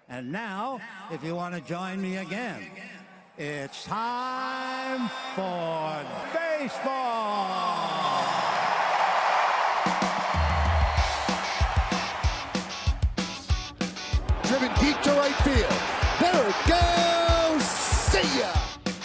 And now, if you want to join me again, it's time for baseball. Driven deep to right field. There it goes. See ya.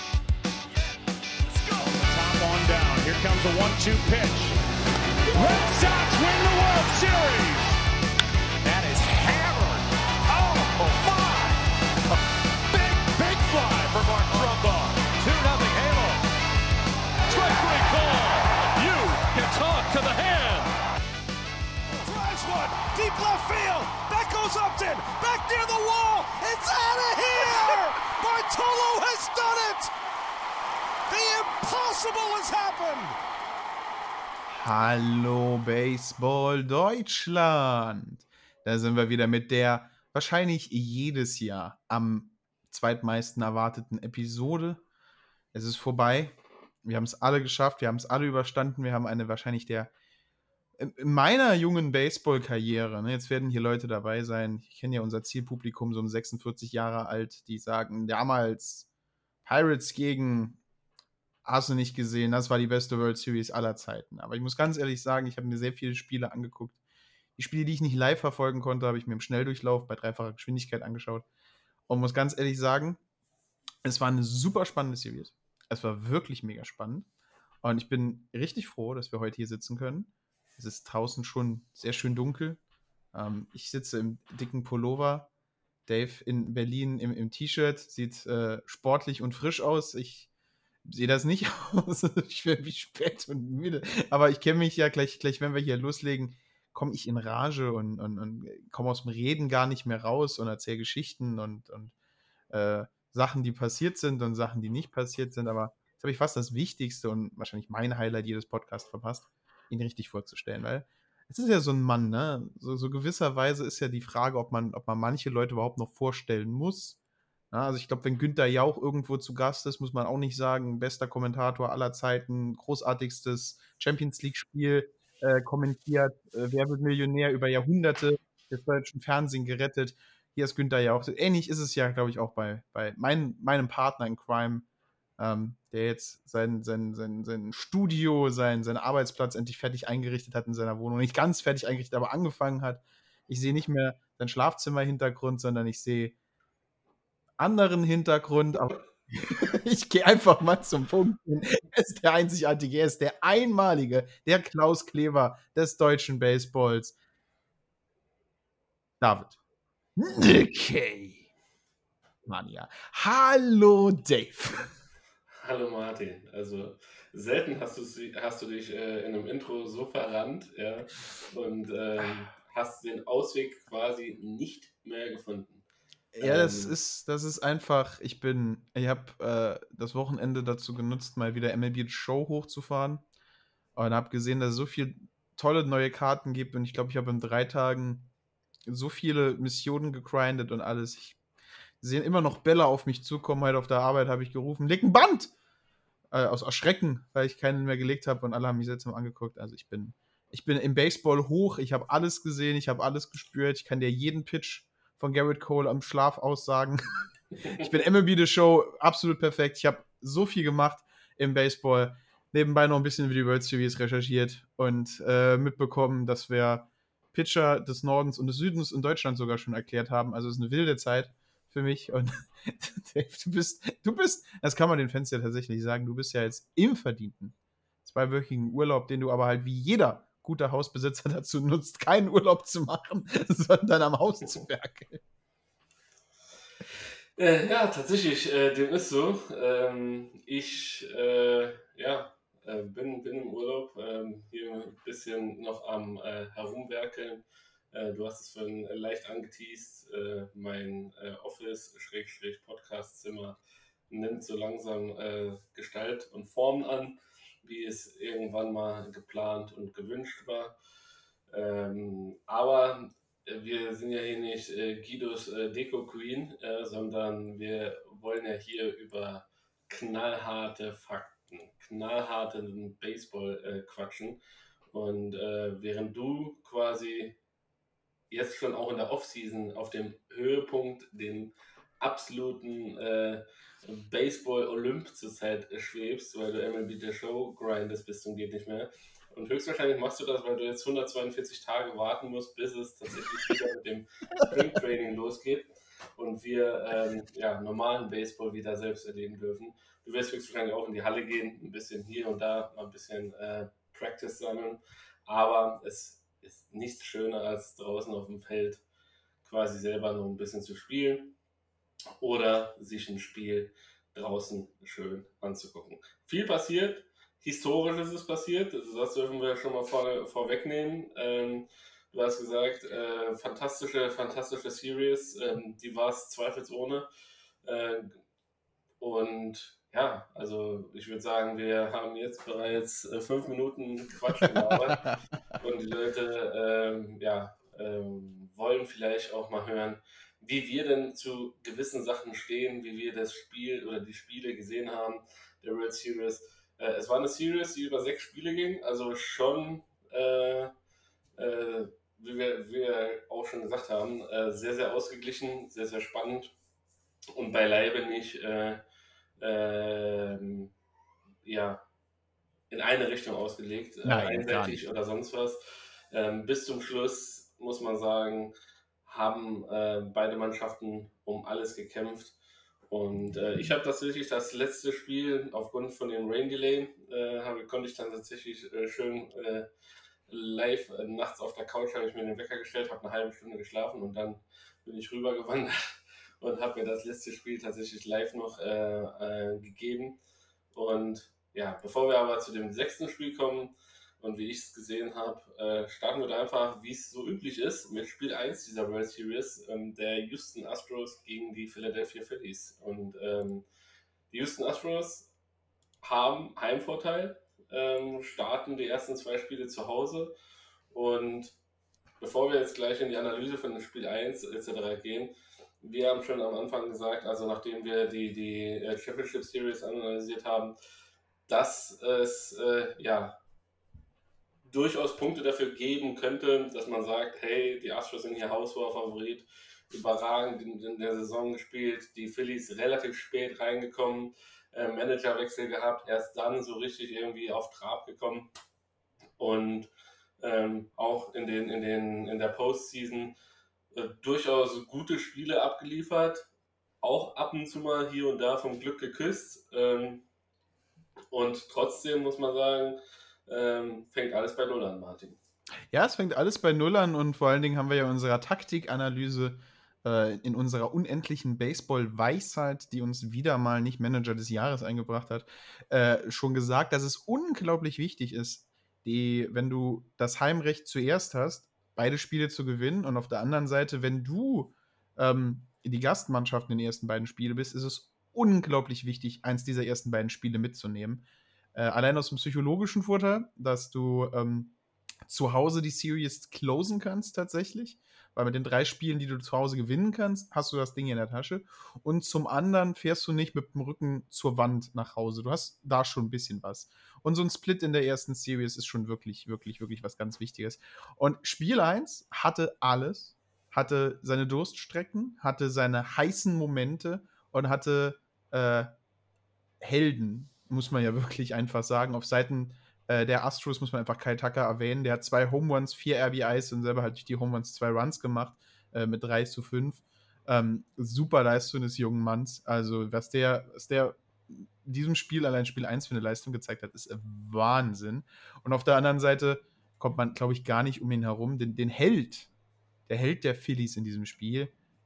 Top on down. Here comes a 1-2 pitch. Red Sox win the World Series. That is hammered. Oh, my. A big fly for Mark Trumbo. 2-0 Halo. Strike three call. You can talk to the hand. Drives one. Deep left field. That goes Upton. Back near the wall. It's out of here. Bartolo has done it. The impossible has happened. Hallo Baseball Deutschland! Da sind wir wieder mit der wahrscheinlich jedes Jahr am zweitmeisten erwarteten Episode. Es ist vorbei. Wir haben es alle geschafft. Wir haben es alle überstanden. Wir haben eine wahrscheinlich in meiner jungen Baseball-Karriere, ne, jetzt werden hier Leute dabei sein. Ich kenne ja unser Zielpublikum, so um 46 Jahre alt, die sagen, damals Pirates gegen... Hast du nicht gesehen, das war die beste World Series aller Zeiten. Aber ich muss ganz ehrlich sagen, ich habe mir sehr viele Spiele angeguckt. Die Spiele, die ich nicht live verfolgen konnte, habe ich mir im Schnelldurchlauf bei dreifacher Geschwindigkeit angeschaut. Und muss ganz ehrlich sagen, es war eine super spannende Series. Es war wirklich mega spannend. Und ich bin richtig froh, dass wir heute hier sitzen können. Es ist draußen schon sehr schön dunkel. Ich sitze im dicken Pullover. Dave in Berlin im T-Shirt. Sieht sportlich und frisch aus. Ich sehe das nicht aus. Ich werde wie spät und müde. Aber ich kenne mich ja gleich, wenn wir hier loslegen, komme ich in Rage und komme aus dem Reden gar nicht mehr raus und erzähle Geschichten und Sachen, die passiert sind und Sachen, die nicht passiert sind. Aber jetzt habe ich fast das Wichtigste und wahrscheinlich mein Highlight jedes Podcasts verpasst, ihn richtig vorzustellen. Weil es ist ja so ein Mann, ne? So gewisserweise ist ja die Frage, ob man manche Leute überhaupt noch vorstellen muss. Ja, also ich glaube, wenn Günther Jauch irgendwo zu Gast ist, muss man auch nicht sagen, bester Kommentator aller Zeiten, großartigstes Champions-League-Spiel kommentiert, Wer wird Millionär über Jahrhunderte des deutschen Fernsehen gerettet. Hier ist Günther Jauch. Ähnlich ist es ja, glaube ich, auch bei meinem Partner in Crime, der jetzt sein Studio, seinen Arbeitsplatz endlich fertig eingerichtet hat in seiner Wohnung. Nicht ganz fertig eingerichtet, aber angefangen hat. Ich sehe nicht mehr sein Schlafzimmer-Hintergrund, sondern ich sehe anderen Hintergrund, aber ich gehe einfach mal zum Punkt. Er ist der Einzigartige, er ist der Einmalige, der Klaus Kleber des deutschen Baseballs. David. Okay. Mania. Hallo, Dave. Hallo Martin, also selten hast du dich in einem Intro so verrannt, ja, und hast den Ausweg quasi nicht mehr gefunden. Ja, das ist einfach, ich habe das Wochenende dazu genutzt, mal wieder MLB The Show hochzufahren und habe gesehen, dass es so viele tolle neue Karten gibt und ich glaube, ich habe in 3 Tagen so viele Missionen gegrindet und alles. Ich sehe immer noch Bälle auf mich zukommen. Heute auf der Arbeit habe ich gerufen, leg ein Band! Aus Erschrecken, weil ich keinen mehr gelegt habe und alle haben mich seltsam angeguckt. Also ich bin im Baseball hoch, ich habe alles gesehen, ich habe alles gespürt. Ich kann dir jeden Pitch von Garrett Cole am Schlaf aussagen. Ich bin MLB The Show absolut perfekt. Ich habe so viel gemacht im Baseball. Nebenbei noch ein bisschen über die World Series recherchiert und mitbekommen, dass wir Pitcher des Nordens und des Südens in Deutschland sogar schon erklärt haben. Also es ist eine wilde Zeit für mich. Und Dave, du bist, das kann man den Fans ja tatsächlich sagen, du bist ja jetzt im verdienten 2-wöchigen Urlaub, den du aber halt wie jeder guter Hausbesitzer dazu nutzt, keinen Urlaub zu machen, sondern am Haus zu werkeln. Ja, tatsächlich, dem ist so. Ich bin im Urlaub, hier ein bisschen noch am Herumwerkeln. Du hast es vorhin leicht angeteast. Mein Office-Podcast-Zimmer nimmt so langsam Gestalt und Form an, wie es irgendwann mal geplant und gewünscht war. Aber wir sind ja hier nicht Guidos Deko Queen, sondern wir wollen ja hier über knallharte Fakten, knallharten Baseball quatschen. Und während du quasi jetzt schon auch in der Offseason auf dem Höhepunkt, den absoluten Baseball-Olymp zurzeit schwebst, weil du MLB The Show grindest bis zum geht nicht mehr. Und höchstwahrscheinlich machst du das, weil du jetzt 142 Tage warten musst, bis es tatsächlich wieder mit dem Spring Training losgeht und wir normalen Baseball wieder selbst erleben dürfen. Du wirst höchstwahrscheinlich auch in die Halle gehen, ein bisschen hier und da, mal ein bisschen Practice sammeln, aber es ist nichts schöner, als draußen auf dem Feld quasi selber noch ein bisschen zu spielen oder sich ein Spiel draußen schön anzugucken. Viel passiert, Historisches ist passiert, das dürfen wir schon mal vorwegnehmen. Du hast gesagt, fantastische Series, die war es zweifelsohne. Und ja, also ich würde sagen, wir haben jetzt bereits 5 Minuten Quatsch gelabert und die Leute wollen vielleicht auch mal hören, wie wir denn zu gewissen Sachen stehen, wie wir das Spiel oder die Spiele gesehen haben, der World Series. Es war eine Series, die über 6 Spiele ging, also schon, wie wir auch schon gesagt haben, sehr, sehr ausgeglichen, sehr, sehr spannend und beileibe nicht in eine Richtung ausgelegt, Nein, gar einseitig nicht. oder sonst was. Bis zum Schluss, muss man sagen, haben beide Mannschaften um alles gekämpft. Und ich habe tatsächlich das letzte Spiel aufgrund von dem Rain Delay, konnte ich dann tatsächlich schön live nachts auf der Couch, habe ich mir den Wecker gestellt, habe eine halbe Stunde geschlafen und dann bin ich rübergewandert und habe mir das letzte Spiel tatsächlich live noch gegeben. Und ja, bevor wir aber zu dem 6. Spiel kommen und wie ich es gesehen habe, starten wir da einfach, wie es so üblich ist, mit Spiel 1 dieser World Series, der Houston Astros gegen die Philadelphia Phillies. Und die Houston Astros haben Heimvorteil, starten die ersten 2 Spiele zu Hause. Und bevor wir jetzt gleich in die Analyse von dem Spiel 1 etc. gehen, wir haben schon am Anfang gesagt, also nachdem wir die Championship Series analysiert haben, dass es durchaus Punkte dafür geben könnte, dass man sagt, hey, die Astros sind hier haushoher Favorit, überragend in der Saison gespielt, die Phillies relativ spät reingekommen, Managerwechsel gehabt, erst dann so richtig irgendwie auf Trab gekommen und auch in der Postseason durchaus gute Spiele abgeliefert, auch ab und zu mal hier und da vom Glück geküsst. Und trotzdem muss man sagen, fängt alles bei Null an, Martin. Ja, es fängt alles bei Null an und vor allen Dingen haben wir ja in unserer Taktikanalyse, in unserer unendlichen Baseball-Weisheit, die uns wieder mal nicht Manager des Jahres eingebracht hat, schon gesagt, dass es unglaublich wichtig ist, wenn du das Heimrecht zuerst hast, beide Spiele zu gewinnen und auf der anderen Seite, wenn du die Gastmannschaft in den ersten beiden Spielen bist, ist es unglaublich wichtig, eins dieser ersten beiden Spiele mitzunehmen. Allein aus dem psychologischen Vorteil, dass du zu Hause die Series closen kannst tatsächlich, weil mit den 3 Spielen, die du zu Hause gewinnen kannst, hast du das Ding in der Tasche. Und zum anderen fährst du nicht mit dem Rücken zur Wand nach Hause. Du hast da schon ein bisschen was. Und so ein Split in der ersten Series ist schon wirklich, wirklich, wirklich was ganz Wichtiges. Und Spiel 1 hatte alles, hatte seine Durststrecken, hatte seine heißen Momente und hatte Helden, muss man ja wirklich einfach sagen. Auf Seiten der Astros muss man einfach Kyle Tucker erwähnen. Der hat 2 Home Runs, 4 RBIs und selber halt durch die Home Runs 2 Runs gemacht, mit 3:5. Super Leistung des jungen Manns. Also, was der in diesem Spiel, allein Spiel 1 für eine Leistung gezeigt hat, ist Wahnsinn. Und auf der anderen Seite kommt man, glaube ich, gar nicht um ihn herum. Der Held der Phillies in diesem Spiel,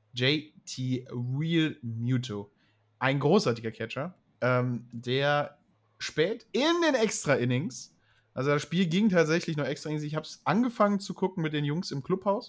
JT Realmuto. Ein großartiger Catcher, der spät in den Extra-Innings, also das Spiel ging tatsächlich noch extra Innings, ich habe es angefangen zu gucken mit den Jungs im Clubhaus,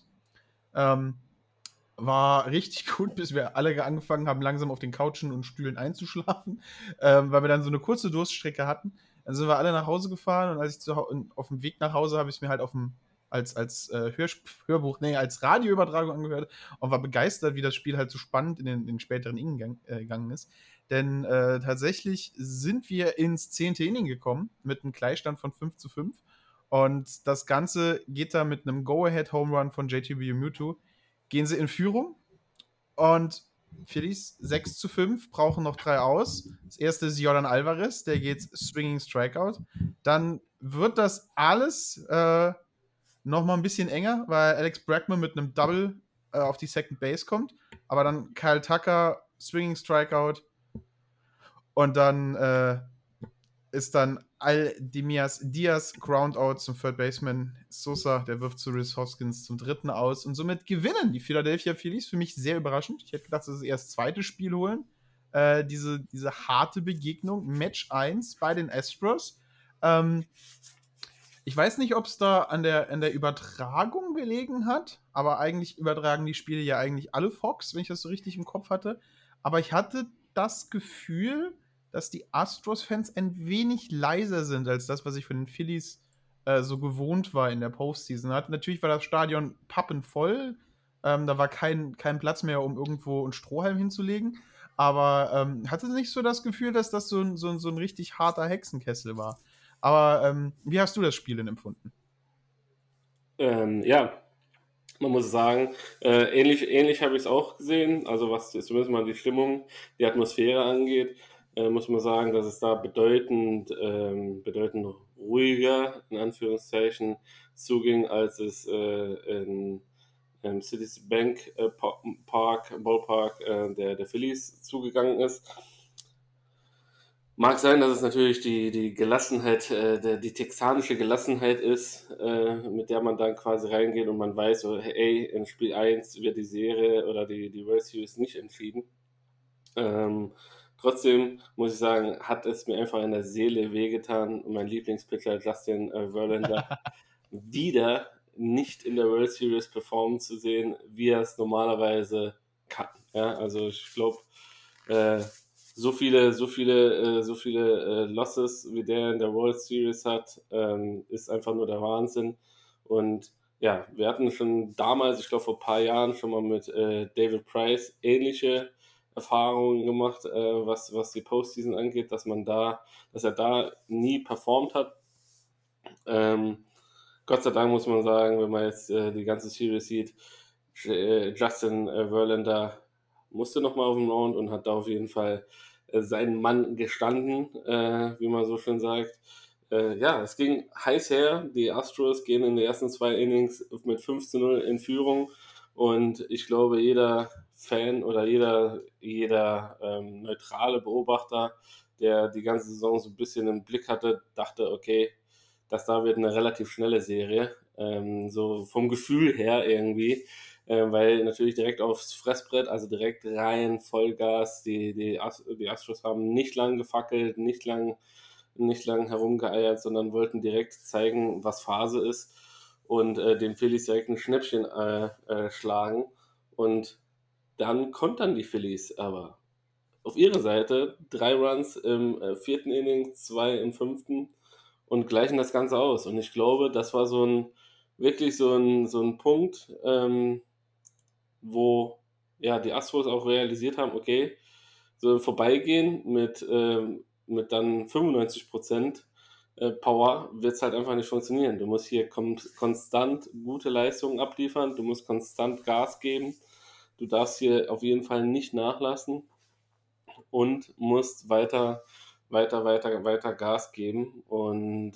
war richtig gut, bis wir alle angefangen haben, langsam auf den Couchen und Stühlen einzuschlafen, weil wir dann so eine kurze Durststrecke hatten. Dann sind wir alle nach Hause gefahren und als ich auf dem Weg nach Hause habe ich es mir halt als Radioübertragung angehört und war begeistert, wie das Spiel halt so spannend in den späteren Innings gegangen ist. Denn tatsächlich sind wir ins 10. Inning gekommen mit einem Gleichstand von 5:5 Und das Ganze geht da mit einem Go-Ahead-Home-Run von JT Realmuto. Gehen sie in Führung und Phillies 6-5, brauchen noch 3 aus. Das erste ist Jordan Alvarez, der geht Swinging Strikeout. Dann wird das alles nochmal ein bisschen enger, weil Alex Bregman mit einem Double auf die Second Base kommt. Aber dann Kyle Tucker, Swinging Strikeout. Und dann ist dann Diaz Groundout zum Third Baseman. Sosa, der wirft zu Rhys Hoskins zum 3. aus. Und somit gewinnen die Philadelphia Phillies. Für mich sehr überraschend. Ich hätte gedacht, dass sie erst das zweite Spiel holen. Diese harte Begegnung. Match 1 bei den Astros. Ich weiß nicht, ob es da an der Übertragung gelegen hat, aber eigentlich übertragen die Spiele ja eigentlich alle Fox, wenn ich das so richtig im Kopf hatte. Aber ich hatte das Gefühl, dass die Astros-Fans ein wenig leiser sind als das, was ich von den Phillies so gewohnt war in der Postseason. Natürlich war das Stadion pappenvoll. Da war kein Platz mehr, um irgendwo einen Strohhalm hinzulegen. Aber hatte nicht so das Gefühl, dass das so ein richtig harter Hexenkessel war. Aber wie hast du das Spiel denn empfunden? Ja, man muss sagen, ähnlich habe ich es auch gesehen. Also was zumindest mal die Stimmung, die Atmosphäre angeht, muss man sagen, dass es da bedeutend ruhiger, in Anführungszeichen, zuging, als es in Citibank Ballpark der Phillies zugegangen ist. Mag sein, dass es natürlich die Gelassenheit, die texanische Gelassenheit ist, mit der man dann quasi reingeht und man weiß, so, hey, in Spiel 1 wird die Serie oder die World Series nicht entschieden. Trotzdem muss ich sagen, hat es mir einfach in der Seele wehgetan, mein Lieblingspitcher Justin Verlander wieder nicht in der World Series performen zu sehen, wie er es normalerweise kann. Ja, also ich glaube, so viele Losses, wie der in der World Series hat, ist einfach nur der Wahnsinn. Und ja, wir hatten schon damals, ich glaube vor ein paar Jahren, schon mal mit David Price ähnliche Erfahrungen gemacht, was die Postseason angeht, dass er da nie performt hat. Gott sei Dank muss man sagen, wenn man jetzt die ganze Series sieht, Justin Verlander musste nochmal auf den Mount und hat da auf jeden Fall seinen Mann gestanden, wie man so schön sagt. Ja, es ging heiß her. Die Astros gehen in den ersten 2 Innings mit 5-0 in Führung. Und ich glaube, jeder Fan oder jeder neutrale Beobachter, der die ganze Saison so ein bisschen im Blick hatte, dachte, okay, da wird eine relativ schnelle Serie. So vom Gefühl her irgendwie. Weil natürlich direkt aufs Fressbrett, also direkt rein, Vollgas. Die Astros haben nicht lang gefackelt, nicht lang herumgeeiert, sondern wollten direkt zeigen, was Phase ist und den Phillies direkt ein Schnäppchen schlagen. Und dann kontern die Phillies aber auf ihre Seite 3 Runs im 4. Inning, 2 im 5. und gleichen das Ganze aus. Und ich glaube, das war wirklich so ein Punkt, wo ja die Astros auch realisiert haben, okay, so im Vorbeigehen mit dann 95% Power wird es halt einfach nicht funktionieren. Du musst hier konstant gute Leistungen abliefern, du musst konstant Gas geben, du darfst hier auf jeden Fall nicht nachlassen und musst weiter Gas geben. Und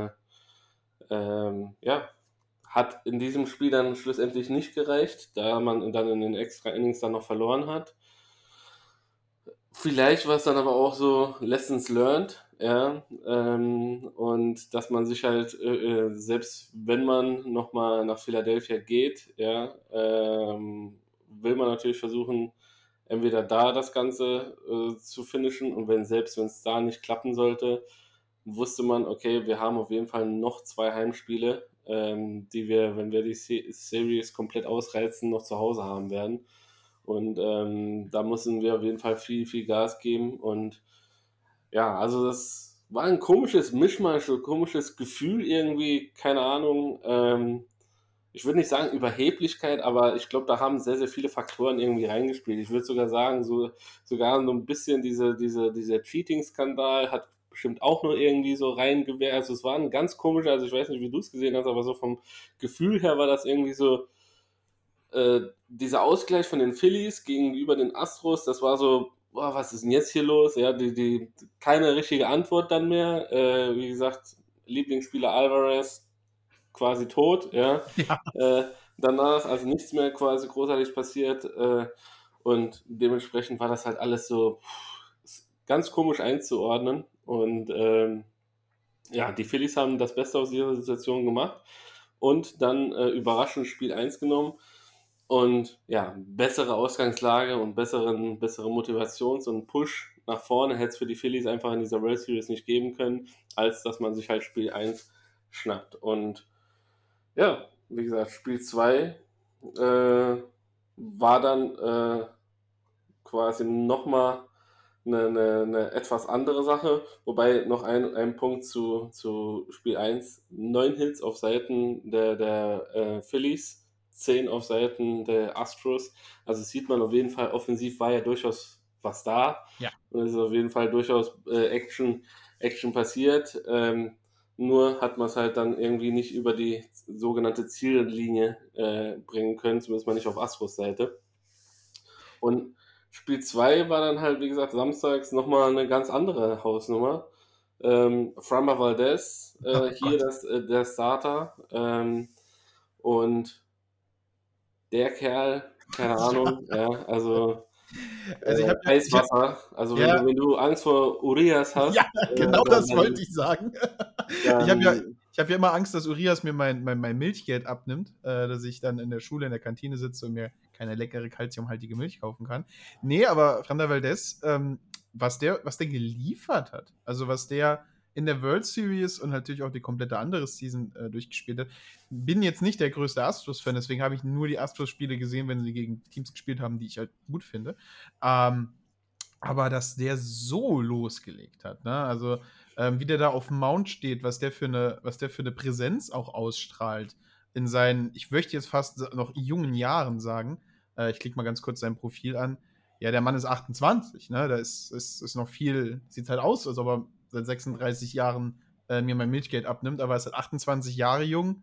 ja, hat in diesem Spiel dann schlussendlich nicht gereicht, da man dann in den extra Innings dann noch verloren hat. Vielleicht war es dann aber auch so Lessons learned, ja, und dass man sich halt, selbst wenn man nochmal nach Philadelphia geht, ja, will man natürlich versuchen, entweder da das Ganze zu finishen und wenn es da nicht klappen sollte, wusste man, okay, wir haben auf jeden Fall noch 2 Heimspiele, die wir, wenn wir die Series komplett ausreizen, noch zu Hause haben werden. Und da müssen wir auf jeden Fall viel, viel Gas geben. Und ja, also das war ein komisches Mischmasch, ein komisches Gefühl irgendwie, keine Ahnung. Ich würde nicht sagen Überheblichkeit, aber ich glaube, da haben sehr, sehr viele Faktoren irgendwie reingespielt. Ich würde sogar sagen, sogar so ein bisschen dieser Cheating-Skandal hat bestimmt auch nur irgendwie so reingewehrt. Also es war ein ganz komischer, also ich weiß nicht, wie du es gesehen hast, aber so vom Gefühl her war das irgendwie so, dieser Ausgleich von den Phillies gegenüber den Astros, das war so, boah, was ist denn jetzt hier los? Ja, keine richtige Antwort dann mehr. Wie gesagt, Lieblingsspieler Alvarez quasi tot, ja. Danach, also nichts mehr quasi großartig passiert. Und dementsprechend war das halt alles so ganz komisch einzuordnen. Und ja, die Phillies haben das Beste aus dieser Situation gemacht und dann überraschend Spiel 1 genommen. Und ja, bessere Ausgangslage und bessere Motivations- und Push nach vorne hätte es für die Phillies einfach in dieser World Series nicht geben können, als dass man sich halt Spiel 1 schnappt. Und ja, wie gesagt, Spiel 2 war dann quasi nochmal eine etwas andere Sache, wobei noch ein Punkt zu Spiel 1, 9 Hits auf Seiten der Phillies, 10 auf Seiten der Astros, also sieht man auf jeden Fall, offensiv war ja durchaus was da, Ja. und es ist auf jeden Fall durchaus Action passiert, nur hat man es halt dann irgendwie nicht über die sogenannte Ziellinie bringen können, zumindest mal nicht auf Astros Seite. Und Spiel 2 war dann halt, wie gesagt, samstags nochmal eine ganz andere Hausnummer. Framber Valdez, hier der Starter. Und der Kerl, keine Ahnung, ja, also ich hab, Eiswasser. Also wenn du Angst vor Urias hast. Ja, genau das wollte ich sagen. Ich habe ja immer Angst, dass Urias mir mein Milchgeld abnimmt, dass ich dann in der Schule in der Kantine sitze und mir keine leckere, kalziumhaltige Milch kaufen kann. Nee, aber Framber Valdez, was der geliefert hat, also was der in der World Series und natürlich auch die komplette andere Season durchgespielt hat. Bin jetzt nicht der größte Astros-Fan, deswegen habe ich nur die Astros-Spiele gesehen, wenn sie gegen Teams gespielt haben, die ich halt gut finde. Aber dass der so losgelegt hat, ne? Also wie der da auf dem Mount steht, was der für eine Präsenz auch ausstrahlt in seinen, ich möchte jetzt fast noch jungen Jahren sagen, ich klicke mal ganz kurz sein Profil an. Ja, der Mann ist 28, ne? Da ist noch viel, sieht halt aus, als ob er seit 36 Jahren mir mein Milchgeld abnimmt, aber er ist halt 28 Jahre jung,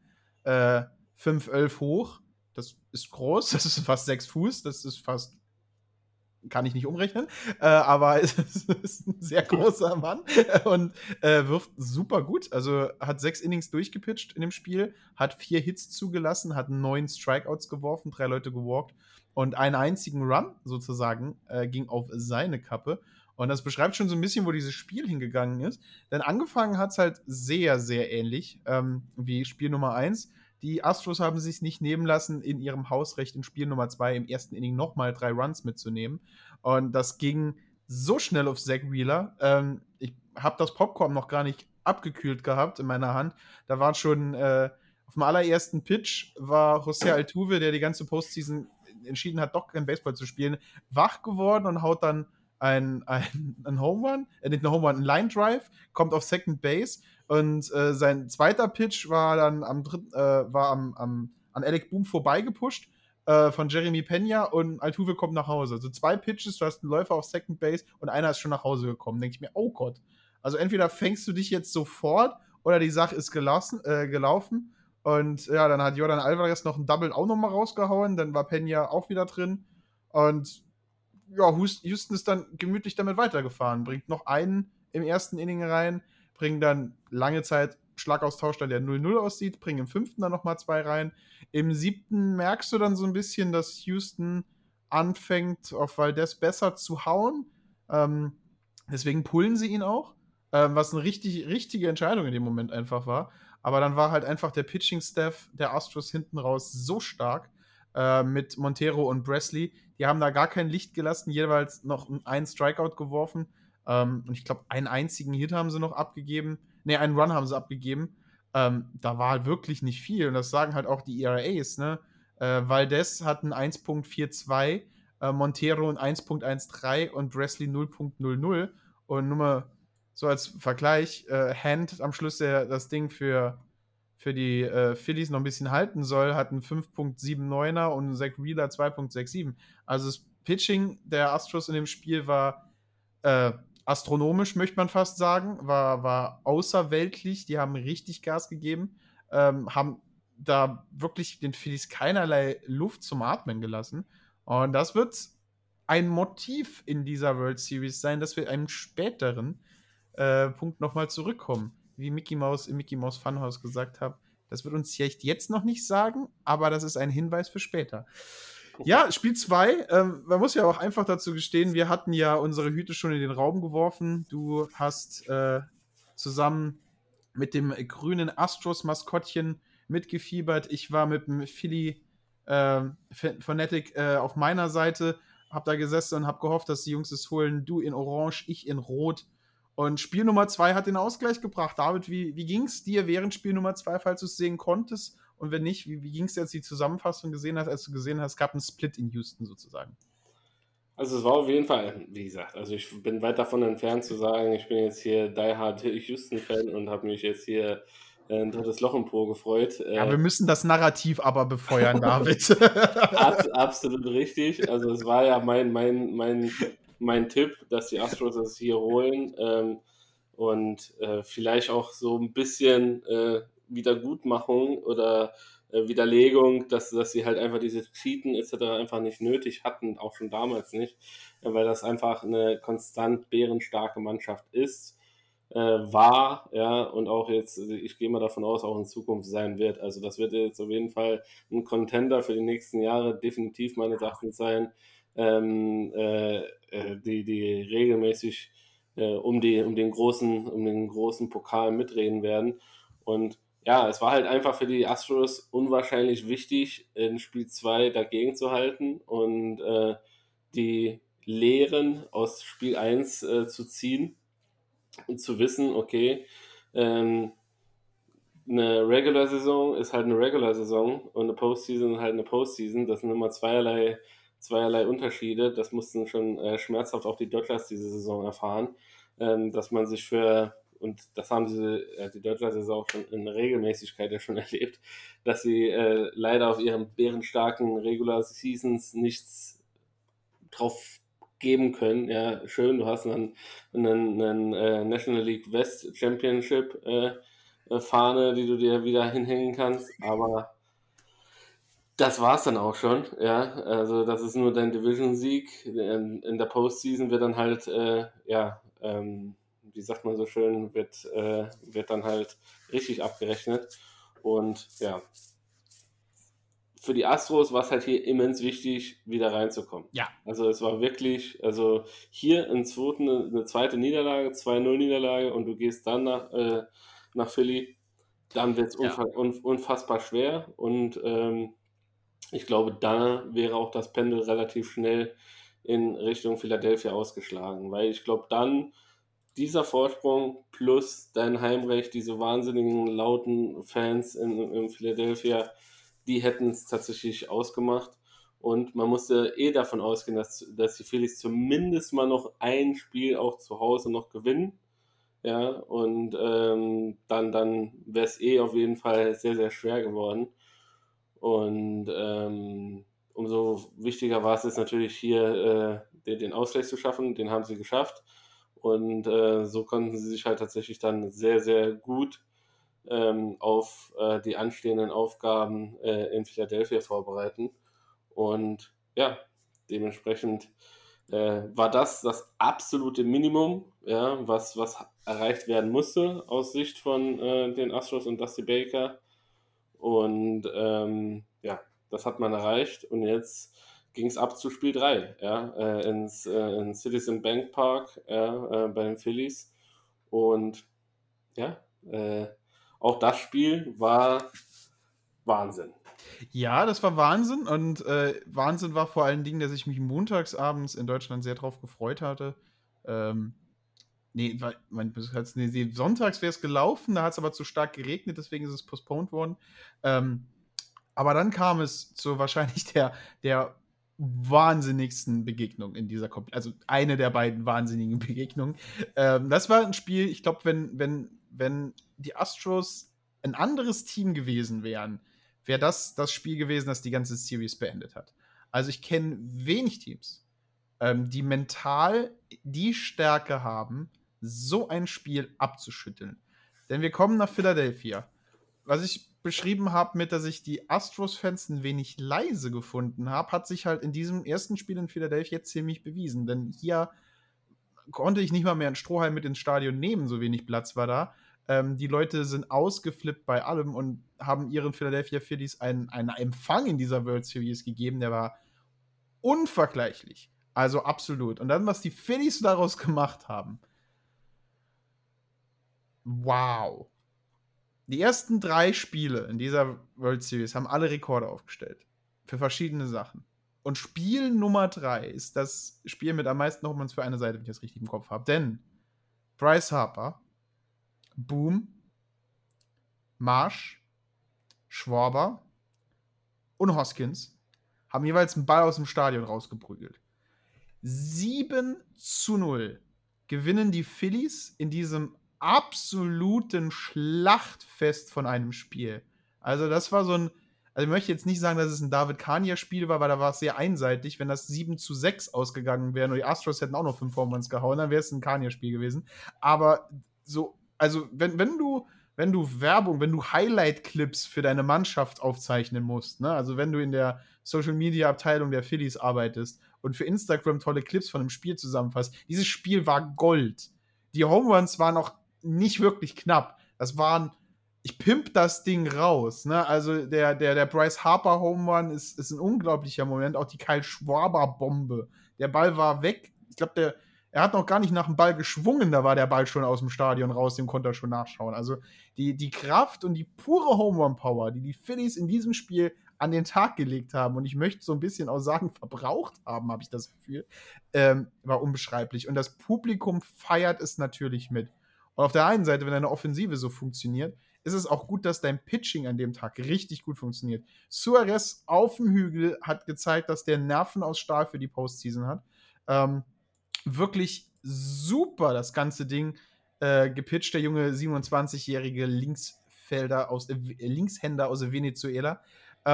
5'11" hoch, das ist groß, das ist fast 6 Fuß, das ist fast, kann ich nicht umrechnen, aber es ist ein sehr großer Mann und wirft super gut. Also hat 6 Innings durchgepitcht in dem Spiel, hat 4 Hits zugelassen, hat 9 Strikeouts geworfen, 3 Leute gewalkt und einen einzigen Run sozusagen ging auf seine Kappe. Und das beschreibt schon so ein bisschen, wo dieses Spiel hingegangen ist. Denn angefangen hat es halt sehr, sehr ähnlich wie Spiel Nummer 1. Die Astros haben es sich nicht nehmen lassen, in ihrem Hausrecht in Spiel Nummer 2 im ersten Inning nochmal 3 Runs mitzunehmen. Und das ging so schnell auf Zach Wheeler. Ich habe das Popcorn noch gar nicht abgekühlt gehabt in meiner Hand. Da war schon auf dem allerersten Pitch war José Altuve, der die ganze Postseason entschieden hat, doch kein Baseball zu spielen, wach geworden und haut dann ein Home Run, nicht ein Home Run, ein Line Drive, kommt auf Second Base und sein zweiter Pitch war dann an Alec Boom vorbeigepusht von Jeremy Pena und Altuve kommt nach Hause. Also 2 Pitches, du hast einen Läufer auf Second Base und einer ist schon nach Hause gekommen. Denke ich mir, oh Gott. Also entweder fängst du dich jetzt sofort oder die Sache ist gelaufen. Und ja, dann hat Jordan Alvarez noch ein Double auch nochmal rausgehauen, dann war Pena auch wieder drin und ja, Houston ist dann gemütlich damit weitergefahren, bringt noch einen im ersten Inning rein, bringt dann lange Zeit Schlagaustausch, dann der 0-0 aussieht, bringt im 5. dann nochmal 2 rein. Im 7. merkst du dann so ein bisschen, dass Houston anfängt, auf Valdez besser zu hauen. Deswegen pullen sie ihn auch, was eine richtige Entscheidung in dem Moment einfach war. Aber dann war halt einfach der Pitching-Staff der Astros hinten raus so stark, mit Montero und Bresley. Die haben da gar kein Licht gelassen, jeweils noch einen Strikeout geworfen. Und ich glaube, einen einzigen Hit haben sie noch abgegeben. Ne, einen Run haben sie abgegeben. Da war halt wirklich nicht viel. Und das sagen halt auch die ERAs, ne? Valdez hat ein 1.42, Montero ein 1.13 und Bresley 0.00. Und nur mal so als Vergleich, Hand am Schluss, der das Ding für die Phillies noch ein bisschen halten soll, hat einen 5.79er und Zach Wheeler 2.67. Also das Pitching der Astros in dem Spiel war astronomisch, möchte man fast sagen, war außerweltlich. Die haben richtig Gas gegeben, haben da wirklich den Phillies keinerlei Luft zum Atmen gelassen. Und das wird ein Motiv in dieser World Series sein, dass wir einem späteren Punkt nochmal zurückkommen. Wie Mickey Mouse im Mickey Mouse Funhouse gesagt hat, das wird uns vielleicht jetzt noch nicht sagen, aber das ist ein Hinweis für später. Ja, Spiel 2, man muss ja auch einfach dazu gestehen, wir hatten ja unsere Hüte schon in den Raum geworfen. Du hast zusammen mit dem grünen Astros-Maskottchen mitgefiebert. Ich war mit dem Philly Fanatic auf meiner Seite, hab da gesessen und hab gehofft, dass die Jungs es holen. Du in Orange, ich in Rot. Und Spiel Nummer 2 hat den Ausgleich gebracht. David, wie ging es dir während Spiel Nummer 2, falls du es sehen konntest? Und wenn nicht, wie ging es dir, als du die Zusammenfassung gesehen hast, als du gesehen hast, es gab einen Split in Houston sozusagen? Also es war auf jeden Fall, wie gesagt, also ich bin weit davon entfernt zu sagen, ich bin jetzt hier Die Hard Houston-Fan und habe mich jetzt hier ein drittes Loch im Po gefreut. Ja, wir müssen das Narrativ aber befeuern, David. Absolut richtig. Also es war ja mein Tipp, dass die Astros das hier holen und vielleicht auch so ein bisschen Wiedergutmachung oder Widerlegung, dass sie halt einfach dieses Cheaten etc. einfach nicht nötig hatten, auch schon damals nicht, weil das einfach eine konstant bärenstarke Mannschaft ist, war, ja, und auch jetzt, ich gehe mal davon aus, auch in Zukunft sein wird. Also das wird jetzt auf jeden Fall ein Contender für die nächsten Jahre definitiv meines Erachtens sein, die regelmäßig um den großen Pokal mitreden werden. Und ja, es war halt einfach für die Astros unwahrscheinlich wichtig, in Spiel 2 dagegen zu halten und die Lehren aus Spiel 1 zu ziehen und zu wissen, okay, eine Regular-Saison ist halt eine Regular-Saison und eine Postseason halt eine Postseason. Das sind immer zweierlei Unterschiede. Das mussten schon schmerzhaft auch die Dodgers diese Saison erfahren, dass man sich und das haben die Dodgers ist auch schon in Regelmäßigkeit ja schon erlebt, dass sie leider auf ihren bärenstarken Regular Seasons nichts drauf geben können. Ja, schön, du hast einen National League West Championship Fahne, die du dir wieder hinhängen kannst, aber das war's dann auch schon, ja, also das ist nur dein Division-Sieg. In der Postseason wird dann halt, wie sagt man so schön, wird dann halt richtig abgerechnet. Und ja, für die Astros war es halt hier immens wichtig, wieder reinzukommen. Ja. Also es war wirklich, also hier eine zweite Niederlage, 2-0 Niederlage und du gehst dann nach Philly, dann wird es unfassbar schwer und ich glaube, da wäre auch das Pendel relativ schnell in Richtung Philadelphia ausgeschlagen, weil ich glaube, dann dieser Vorsprung plus dein Heimrecht, diese wahnsinnigen lauten Fans in Philadelphia, die hätten es tatsächlich ausgemacht. Und man musste davon ausgehen, dass die Phillies zumindest mal noch ein Spiel auch zu Hause noch gewinnen. Ja, und dann wäre es auf jeden Fall sehr, sehr schwer geworden. Und umso wichtiger war es jetzt natürlich hier, den Ausgleich zu schaffen. Den haben sie geschafft. Und so konnten sie sich halt tatsächlich dann sehr, sehr gut auf die anstehenden Aufgaben in Philadelphia vorbereiten. Und ja, dementsprechend war das absolute Minimum, ja, was erreicht werden musste aus Sicht von den Astros und Dusty Baker. Und das hat man erreicht. Und jetzt ging es ab zu Spiel 3, ja, ins Citizen Bank Park bei den Phillies. Und ja, auch das Spiel war Wahnsinn. Ja, das war Wahnsinn. Und Wahnsinn war vor allen Dingen, dass ich mich montags abends in Deutschland sehr drauf gefreut hatte. Sonntags wäre es gelaufen, da hat es aber zu stark geregnet, deswegen ist es postponed worden. Aber dann kam es zu wahrscheinlich der wahnsinnigsten Begegnung in dieser also eine der beiden wahnsinnigen Begegnungen. Das war ein Spiel, ich glaube, wenn die Astros ein anderes Team gewesen wären, wäre das Spiel gewesen, das die ganze Series beendet hat. Also ich kenne wenig Teams, die mental die Stärke haben, so ein Spiel abzuschütteln. Denn wir kommen nach Philadelphia. Was ich beschrieben habe, mit dass ich die Astros-Fans ein wenig leise gefunden habe, hat sich halt in diesem ersten Spiel in Philadelphia ziemlich bewiesen. Denn hier konnte ich nicht mal mehr einen Strohhalm mit ins Stadion nehmen, so wenig Platz war da. Die Leute sind ausgeflippt bei allem und haben ihren Philadelphia Phillies einen Empfang in dieser World Series gegeben, der war unvergleichlich. Also absolut. Und dann, was die Phillies daraus gemacht haben. Wow. Die ersten 3 Spiele in dieser World Series haben alle Rekorde aufgestellt. Für verschiedene Sachen. Und Spiel Nummer 3 ist das Spiel mit am meisten Home Runs für eine Seite, wenn ich das richtig im Kopf habe. Denn Bryce Harper, Boom, Marsh, Schwarber und Hoskins haben jeweils einen Ball aus dem Stadion rausgeprügelt. 7-0 gewinnen die Phillies in diesem absoluten Schlachtfest von einem Spiel. Also das war so ein, also ich möchte jetzt nicht sagen, dass es ein David Kania-Spiel war, weil da war es sehr einseitig. Wenn das 7-6 ausgegangen wäre und die Astros hätten auch noch 5 Home Runs gehauen, dann wäre es ein Kania-Spiel gewesen. Aber so, also wenn du Werbung, wenn du Highlight-Clips für deine Mannschaft aufzeichnen musst, ne? Also wenn du in der Social-Media-Abteilung der Phillies arbeitest und für Instagram tolle Clips von einem Spiel zusammenfasst, dieses Spiel war Gold. Die Home Runs waren auch nicht wirklich knapp. Das waren, ich pimp das Ding raus, ne? Also der Bryce Harper Home Run ist ein unglaublicher Moment, auch die Kyle Schwarber Bombe. Der Ball war weg. Ich glaube, er hat noch gar nicht nach dem Ball geschwungen, da war der Ball schon aus dem Stadion raus, dem konnte er schon nachschauen. Also die Kraft und die pure Home Run Power, die Phillies in diesem Spiel an den Tag gelegt haben, und ich möchte so ein bisschen auch sagen, verbraucht haben, habe ich das Gefühl, war unbeschreiblich. Und das Publikum feiert es natürlich mit. Und auf der einen Seite, wenn deine Offensive so funktioniert, ist es auch gut, dass dein Pitching an dem Tag richtig gut funktioniert. Suarez auf dem Hügel hat gezeigt, dass der Nerven aus Stahl für die Postseason hat. Wirklich super das ganze Ding gepitcht, der junge 27-jährige Linkshänder aus Venezuela.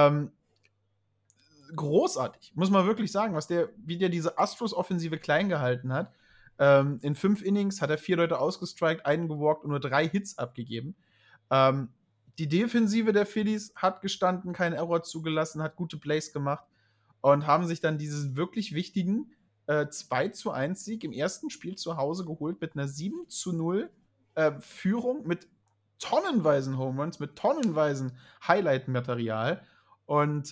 Großartig, muss man wirklich sagen, wie der diese Astros-Offensive klein gehalten hat. In 5 Innings hat er 4 Leute ausgestrikt, einen gewalkt und nur 3 Hits abgegeben. Die Defensive der Phillies hat gestanden, keinen Error zugelassen, hat gute Plays gemacht und haben sich dann diesen wirklich wichtigen 2-1-Sieg im ersten Spiel zu Hause geholt mit einer 7-0 Führung mit tonnenweisen Home Runs, mit tonnenweisen Highlight-Material. Und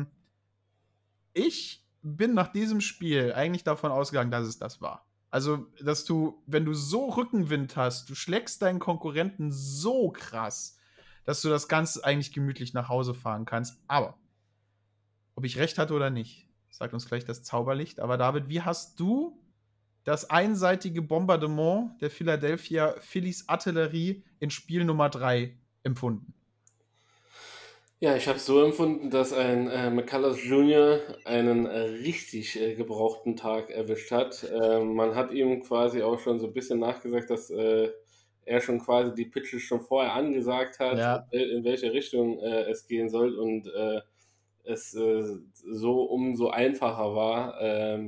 ich bin nach diesem Spiel eigentlich davon ausgegangen, dass es das war. Also, dass du, wenn du so Rückenwind hast, du schlägst deinen Konkurrenten so krass, dass du das Ganze eigentlich gemütlich nach Hause fahren kannst. Aber, ob ich recht hatte oder nicht, sagt uns gleich das Zauberlicht. Aber David, wie hast du das einseitige Bombardement der Philadelphia Phillies Artillerie in Spiel Nummer 3 empfunden? Ja, ich habe es so empfunden, dass ein McCullers Jr. einen richtig gebrauchten Tag erwischt hat. Man hat ihm quasi auch schon so ein bisschen nachgesagt, dass er schon quasi die Pitches schon vorher angesagt hat, Ja. in welche Richtung es gehen soll, und es so umso einfacher war,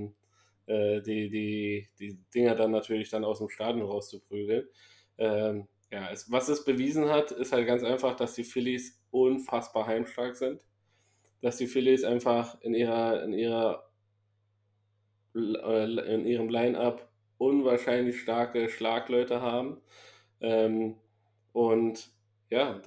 die Dinger dann natürlich dann aus dem Stadion rauszuprügeln. Ja, was es bewiesen hat, ist halt ganz einfach, dass die Phillies unfassbar heimstark sind. Dass die Phillies einfach in ihrem Line-Up unwahrscheinlich starke Schlagleute haben. Und ja,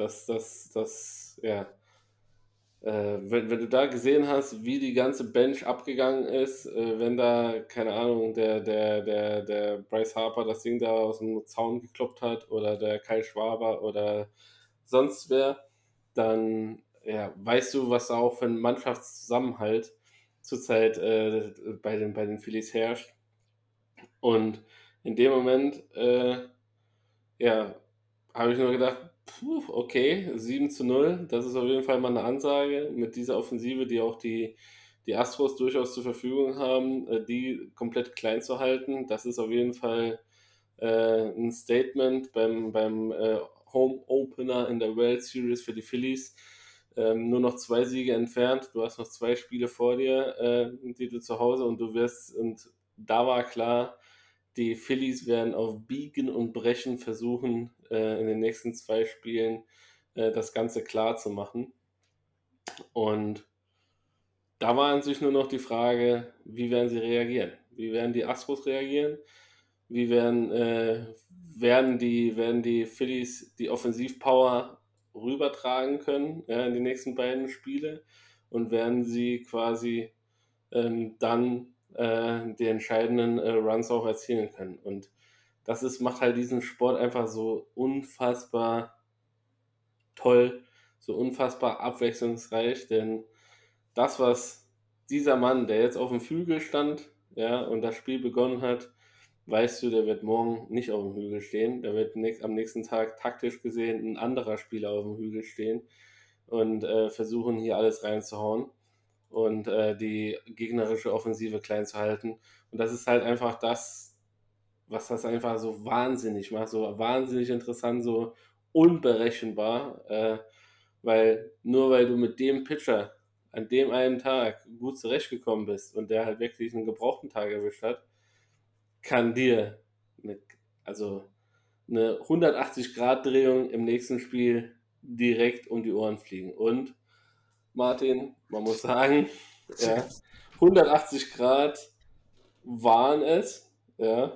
wenn du da gesehen hast, wie die ganze Bench abgegangen ist, wenn da, keine Ahnung, der Bryce Harper das Ding da aus dem Zaun gekloppt hat oder der Kyle Schwarber oder sonst wer, dann ja, weißt du, was da auch für ein Mannschaftszusammenhalt zurzeit bei den Phillies herrscht. Und in dem Moment, habe ich nur gedacht, okay, 7-0, das ist auf jeden Fall mal eine Ansage mit dieser Offensive, die auch die Astros durchaus zur Verfügung haben, die komplett klein zu halten. Das ist auf jeden Fall ein Statement beim Home Opener in der World Series für die Phillies. Nur noch 2 Siege entfernt, du hast noch 2 Spiele vor dir, die du zu Hause, und du wirst, und da war klar, die Phillies werden auf Biegen und Brechen versuchen, in den nächsten 2 Spielen das Ganze klar zu machen. Und da war an sich nur noch die Frage, wie werden sie reagieren? Wie werden die Astros reagieren? Wie werden die Phillies die Offensivpower rübertragen können in die nächsten beiden Spiele? Und werden sie quasi dann die entscheidenden Runs auch erzielen können? Und macht halt diesen Sport einfach so unfassbar toll, so unfassbar abwechslungsreich, denn das, was dieser Mann, der jetzt auf dem Flügel stand, ja, und das Spiel begonnen hat, weißt du, der wird morgen nicht auf dem Hügel stehen. Da wird am nächsten Tag taktisch gesehen ein anderer Spieler auf dem Hügel stehen und versuchen hier alles reinzuhauen und die gegnerische Offensive klein zu halten. Und das ist halt einfach das, was das einfach so wahnsinnig macht, so wahnsinnig interessant, so unberechenbar, weil du mit dem Pitcher an dem einen Tag gut zurechtgekommen bist und der halt wirklich einen gebrauchten Tag erwischt hat, kann dir eine 180-Grad-Drehung im nächsten Spiel direkt um die Ohren fliegen. Und Martin, man muss sagen, ja, 180 Grad waren es, ja,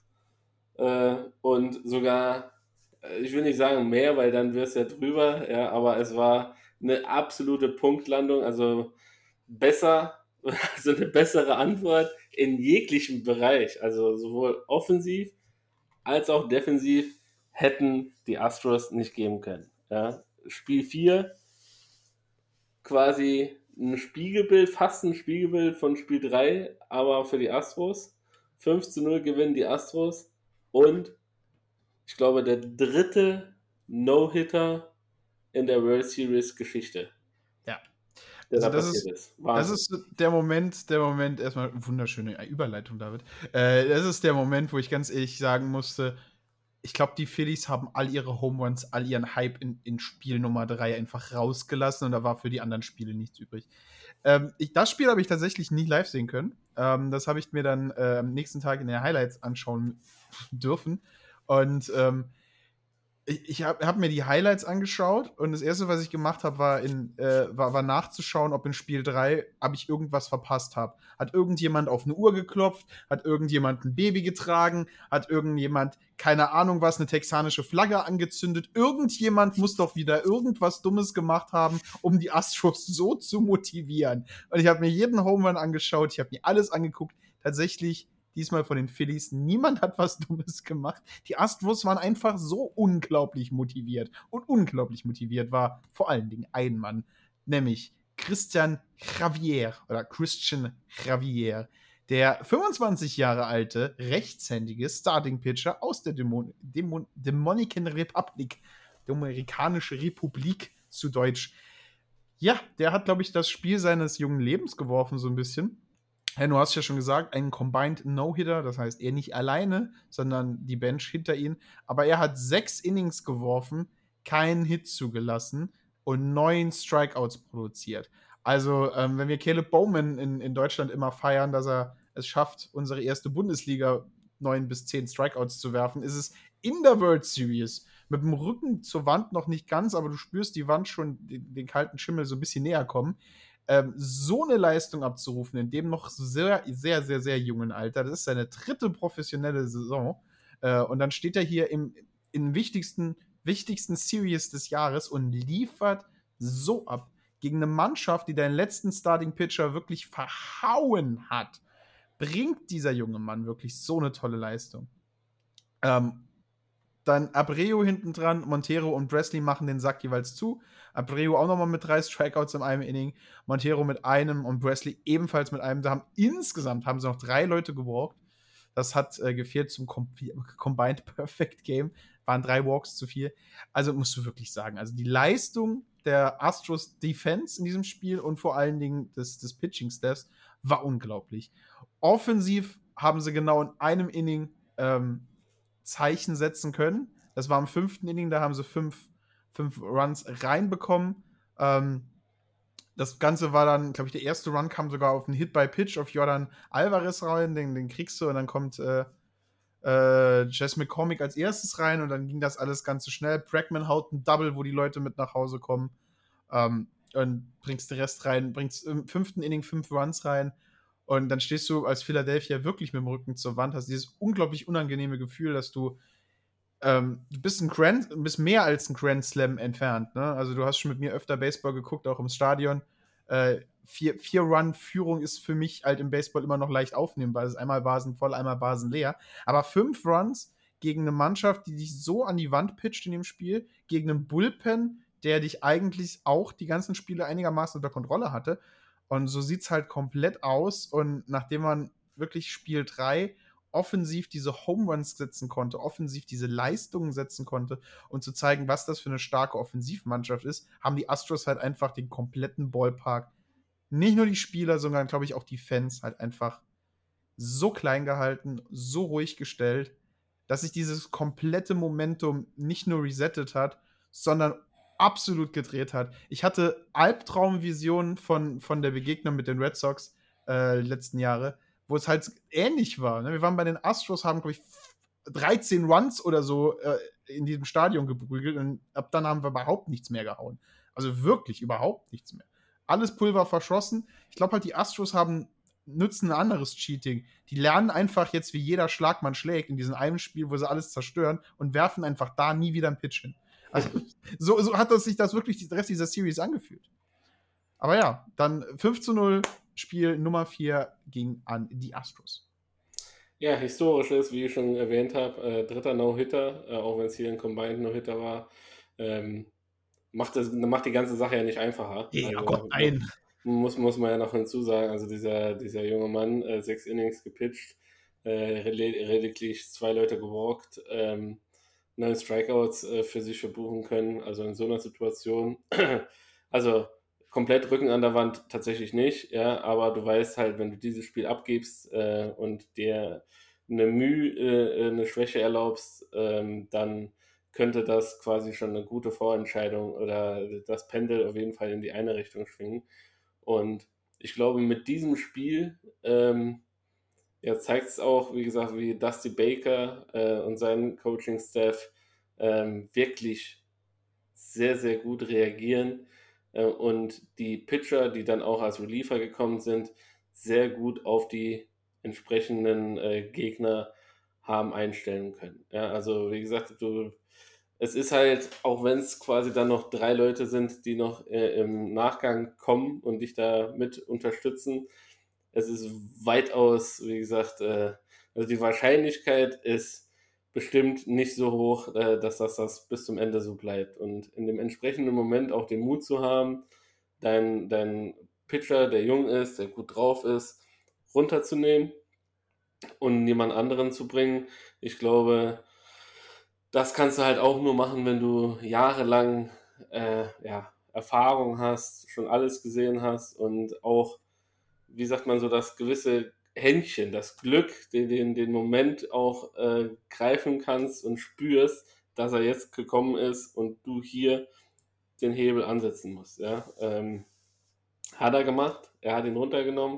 und sogar, ich will nicht sagen mehr, weil dann wirst du ja drüber, ja, aber es war eine absolute Punktlandung, also besser, also eine bessere Antwort in jeglichem Bereich, also sowohl offensiv als auch defensiv hätten die Astros nicht geben können. Ja. Spiel 4 quasi fast ein Spiegelbild von Spiel 3, aber für die Astros. 5-0 gewinnen die Astros und ich glaube der 3. No-Hitter in der World Series Geschichte. Ja. Der Also da passiert ist. Das ist der Moment, erstmal wunderschöne Überleitung, David. Das ist der Moment, wo ich ganz ehrlich sagen musste, ich glaube, die Phillies haben all ihre Home Runs, all ihren Hype in Spiel Nummer 3 einfach rausgelassen und da war für die anderen Spiele nichts übrig. Das Spiel habe ich tatsächlich nie live sehen können. Das habe ich mir dann am nächsten Tag in den Highlights anschauen dürfen. Und ich hab mir die Highlights angeschaut und das erste, was ich gemacht habe, war nachzuschauen, ob in Spiel 3 ich irgendwas verpasst habe. Hat irgendjemand auf eine Uhr geklopft? Hat irgendjemand ein Baby getragen? Hat irgendjemand, keine Ahnung was, eine texanische Flagge angezündet? Irgendjemand muss doch wieder irgendwas Dummes gemacht haben, um die Astros so zu motivieren. Und ich habe mir jeden Home Run angeschaut, ich habe mir alles angeguckt. Tatsächlich diesmal von den Phillies. Niemand hat was Dummes gemacht. Die Astros waren einfach so unglaublich motiviert. Und unglaublich motiviert war vor allen Dingen ein Mann, nämlich Christian Javier, der 25 Jahre alte, rechtshändige Starting-Pitcher aus der Dominican Republic, Dominikanische Republik zu Deutsch. Ja, der hat, glaube ich, das Spiel seines jungen Lebens geworfen, so ein bisschen. Ja, du hast ja schon gesagt, ein Combined No-Hitter, das heißt, er nicht alleine, sondern die Bench hinter ihm. Aber er hat 6 Innings geworfen, keinen Hit zugelassen und 9 Strikeouts produziert. Also, wenn wir Caleb Bowman in Deutschland immer feiern, dass er es schafft, unsere erste Bundesliga 9 bis 10 Strikeouts zu werfen, ist es in der World Series mit dem Rücken zur Wand noch nicht ganz, aber du spürst die Wand schon, den kalten Schimmel so ein bisschen näher kommen. So eine Leistung abzurufen in dem noch sehr, sehr, sehr, sehr jungen Alter. Das ist seine 3. professionelle Saison. Und dann steht er hier in wichtigsten Series des Jahres und liefert so ab gegen eine Mannschaft, die deinen letzten Starting-Pitcher wirklich verhauen hat. Bringt dieser junge Mann wirklich so eine tolle Leistung. Dann Abreu hinten dran, Montero und Bresley machen den Sack jeweils zu. Abreu auch nochmal mit 3 Strikeouts in einem Inning, Montero mit einem und Bresley ebenfalls mit einem. Insgesamt haben sie noch 3 Leute gebraucht. Das hat gefehlt zum Combined Perfect Game. Waren 3 Walks zu viel. Also musst du wirklich sagen, also die Leistung der Astros Defense in diesem Spiel und vor allen Dingen des Pitching-Staffs war unglaublich. Offensiv haben sie genau in einem Inning Zeichen setzen können. Das war im 5. Inning, da haben sie 5 Runs reinbekommen. das Ganze war dann, glaube ich, der erste Run kam sogar auf einen Hit-by-Pitch auf Jordan Alvarez rein, den kriegst du und dann kommt Jess McCormick als erstes rein und dann ging das alles ganz so schnell. Bregman haut ein Double, wo die Leute mit nach Hause kommen und bringst den Rest rein, bringst im 5. Inning 5 Runs rein und dann stehst du als Philadelphia wirklich mit dem Rücken zur Wand, hast dieses unglaublich unangenehme Gefühl, dass du bist mehr als ein Grand Slam entfernt. Ne? Also du hast schon mit mir öfter Baseball geguckt, auch im Stadion. 4-Run-Führung ist für mich halt im Baseball immer noch leicht aufnehmbar. Es ist einmal Basen voll, einmal Basen leer. Aber 5 Runs gegen eine Mannschaft, die dich so an die Wand pitcht in dem Spiel, gegen einen Bullpen, der dich eigentlich auch die ganzen Spiele einigermaßen unter Kontrolle hatte. Und so sieht es halt komplett aus. Und nachdem man wirklich Spiel 3 offensiv diese Home Runs setzen konnte, offensiv diese Leistungen setzen konnte und zu zeigen, was das für eine starke Offensivmannschaft ist, haben die Astros halt einfach den kompletten Ballpark, nicht nur die Spieler, sondern, glaube ich, auch die Fans halt einfach so klein gehalten, so ruhig gestellt, dass sich dieses komplette Momentum nicht nur resettet hat, sondern absolut gedreht hat. Ich hatte Albtraumvisionen von der Begegnung mit den Red Sox letzten Jahre, wo es halt ähnlich war. Ne? Wir waren bei den Astros, haben, glaube ich, 13 Runs oder so in diesem Stadion geprügelt und ab dann haben wir überhaupt nichts mehr gehauen. Also wirklich überhaupt nichts mehr. Alles Pulver verschossen. Ich glaube halt, die Astros nutzen ein anderes Cheating. Die lernen einfach jetzt, wie jeder Schlagmann schlägt in diesem einen Spiel, wo sie alles zerstören und werfen einfach da nie wieder einen Pitch hin. Also so hat sich das wirklich den Rest dieser Series angefühlt. Aber ja, dann 5-0, Spiel Nummer 4 ging an die Astros. Ja, historisch ist, wie ich schon erwähnt habe, dritter No-Hitter, auch wenn es hier ein Combined No-Hitter war, macht die ganze Sache ja nicht einfacher. Ja, Also, Gott, nein. Muss man ja noch hinzusagen, also dieser junge Mann, 6 Innings gepitcht, lediglich 2 Leute gewalkt, 9 Strikeouts für sich verbuchen können, also in so einer Situation, also komplett Rücken an der Wand tatsächlich nicht, ja, aber du weißt halt, wenn du dieses Spiel abgibst und dir eine Schwäche erlaubst, dann könnte das quasi schon eine gute Vorentscheidung oder das Pendel auf jeden Fall in die eine Richtung schwingen. Und ich glaube, mit diesem Spiel zeigt es auch, wie gesagt, wie Dusty Baker und sein Coaching-Staff wirklich sehr, sehr gut reagieren und die Pitcher, die dann auch als Reliever gekommen sind, sehr gut auf die entsprechenden Gegner haben einstellen können. Ja, also wie gesagt, es ist halt, auch wenn es quasi dann noch 3 Leute sind, die noch im Nachgang kommen und dich da mit unterstützen, es ist weitaus, wie gesagt, also die Wahrscheinlichkeit ist bestimmt nicht so hoch, dass das bis zum Ende so bleibt. Und in dem entsprechenden Moment auch den Mut zu haben, deinen Pitcher, der jung ist, der gut drauf ist, runterzunehmen und jemand anderen zu bringen. Ich glaube, das kannst du halt auch nur machen, wenn du jahrelang Erfahrung hast, schon alles gesehen hast und auch, wie sagt man so, das gewisse Händchen, das Glück, den Moment auch greifen kannst und spürst, dass er jetzt gekommen ist und du hier den Hebel ansetzen musst. Ja? Hat er gemacht, er hat ihn runtergenommen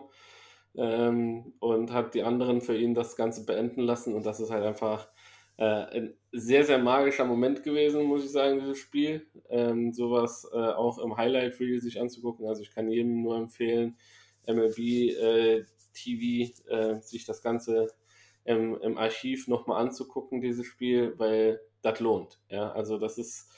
und hat die anderen für ihn das Ganze beenden lassen und das ist halt einfach ein sehr, sehr magischer Moment gewesen, muss ich sagen, dieses Spiel. Sowas auch im Highlight-Reel sich anzugucken, also ich kann jedem nur empfehlen, MLB TV, sich das Ganze im Archiv nochmal anzugucken, dieses Spiel, weil das lohnt. Ja? Also das ist,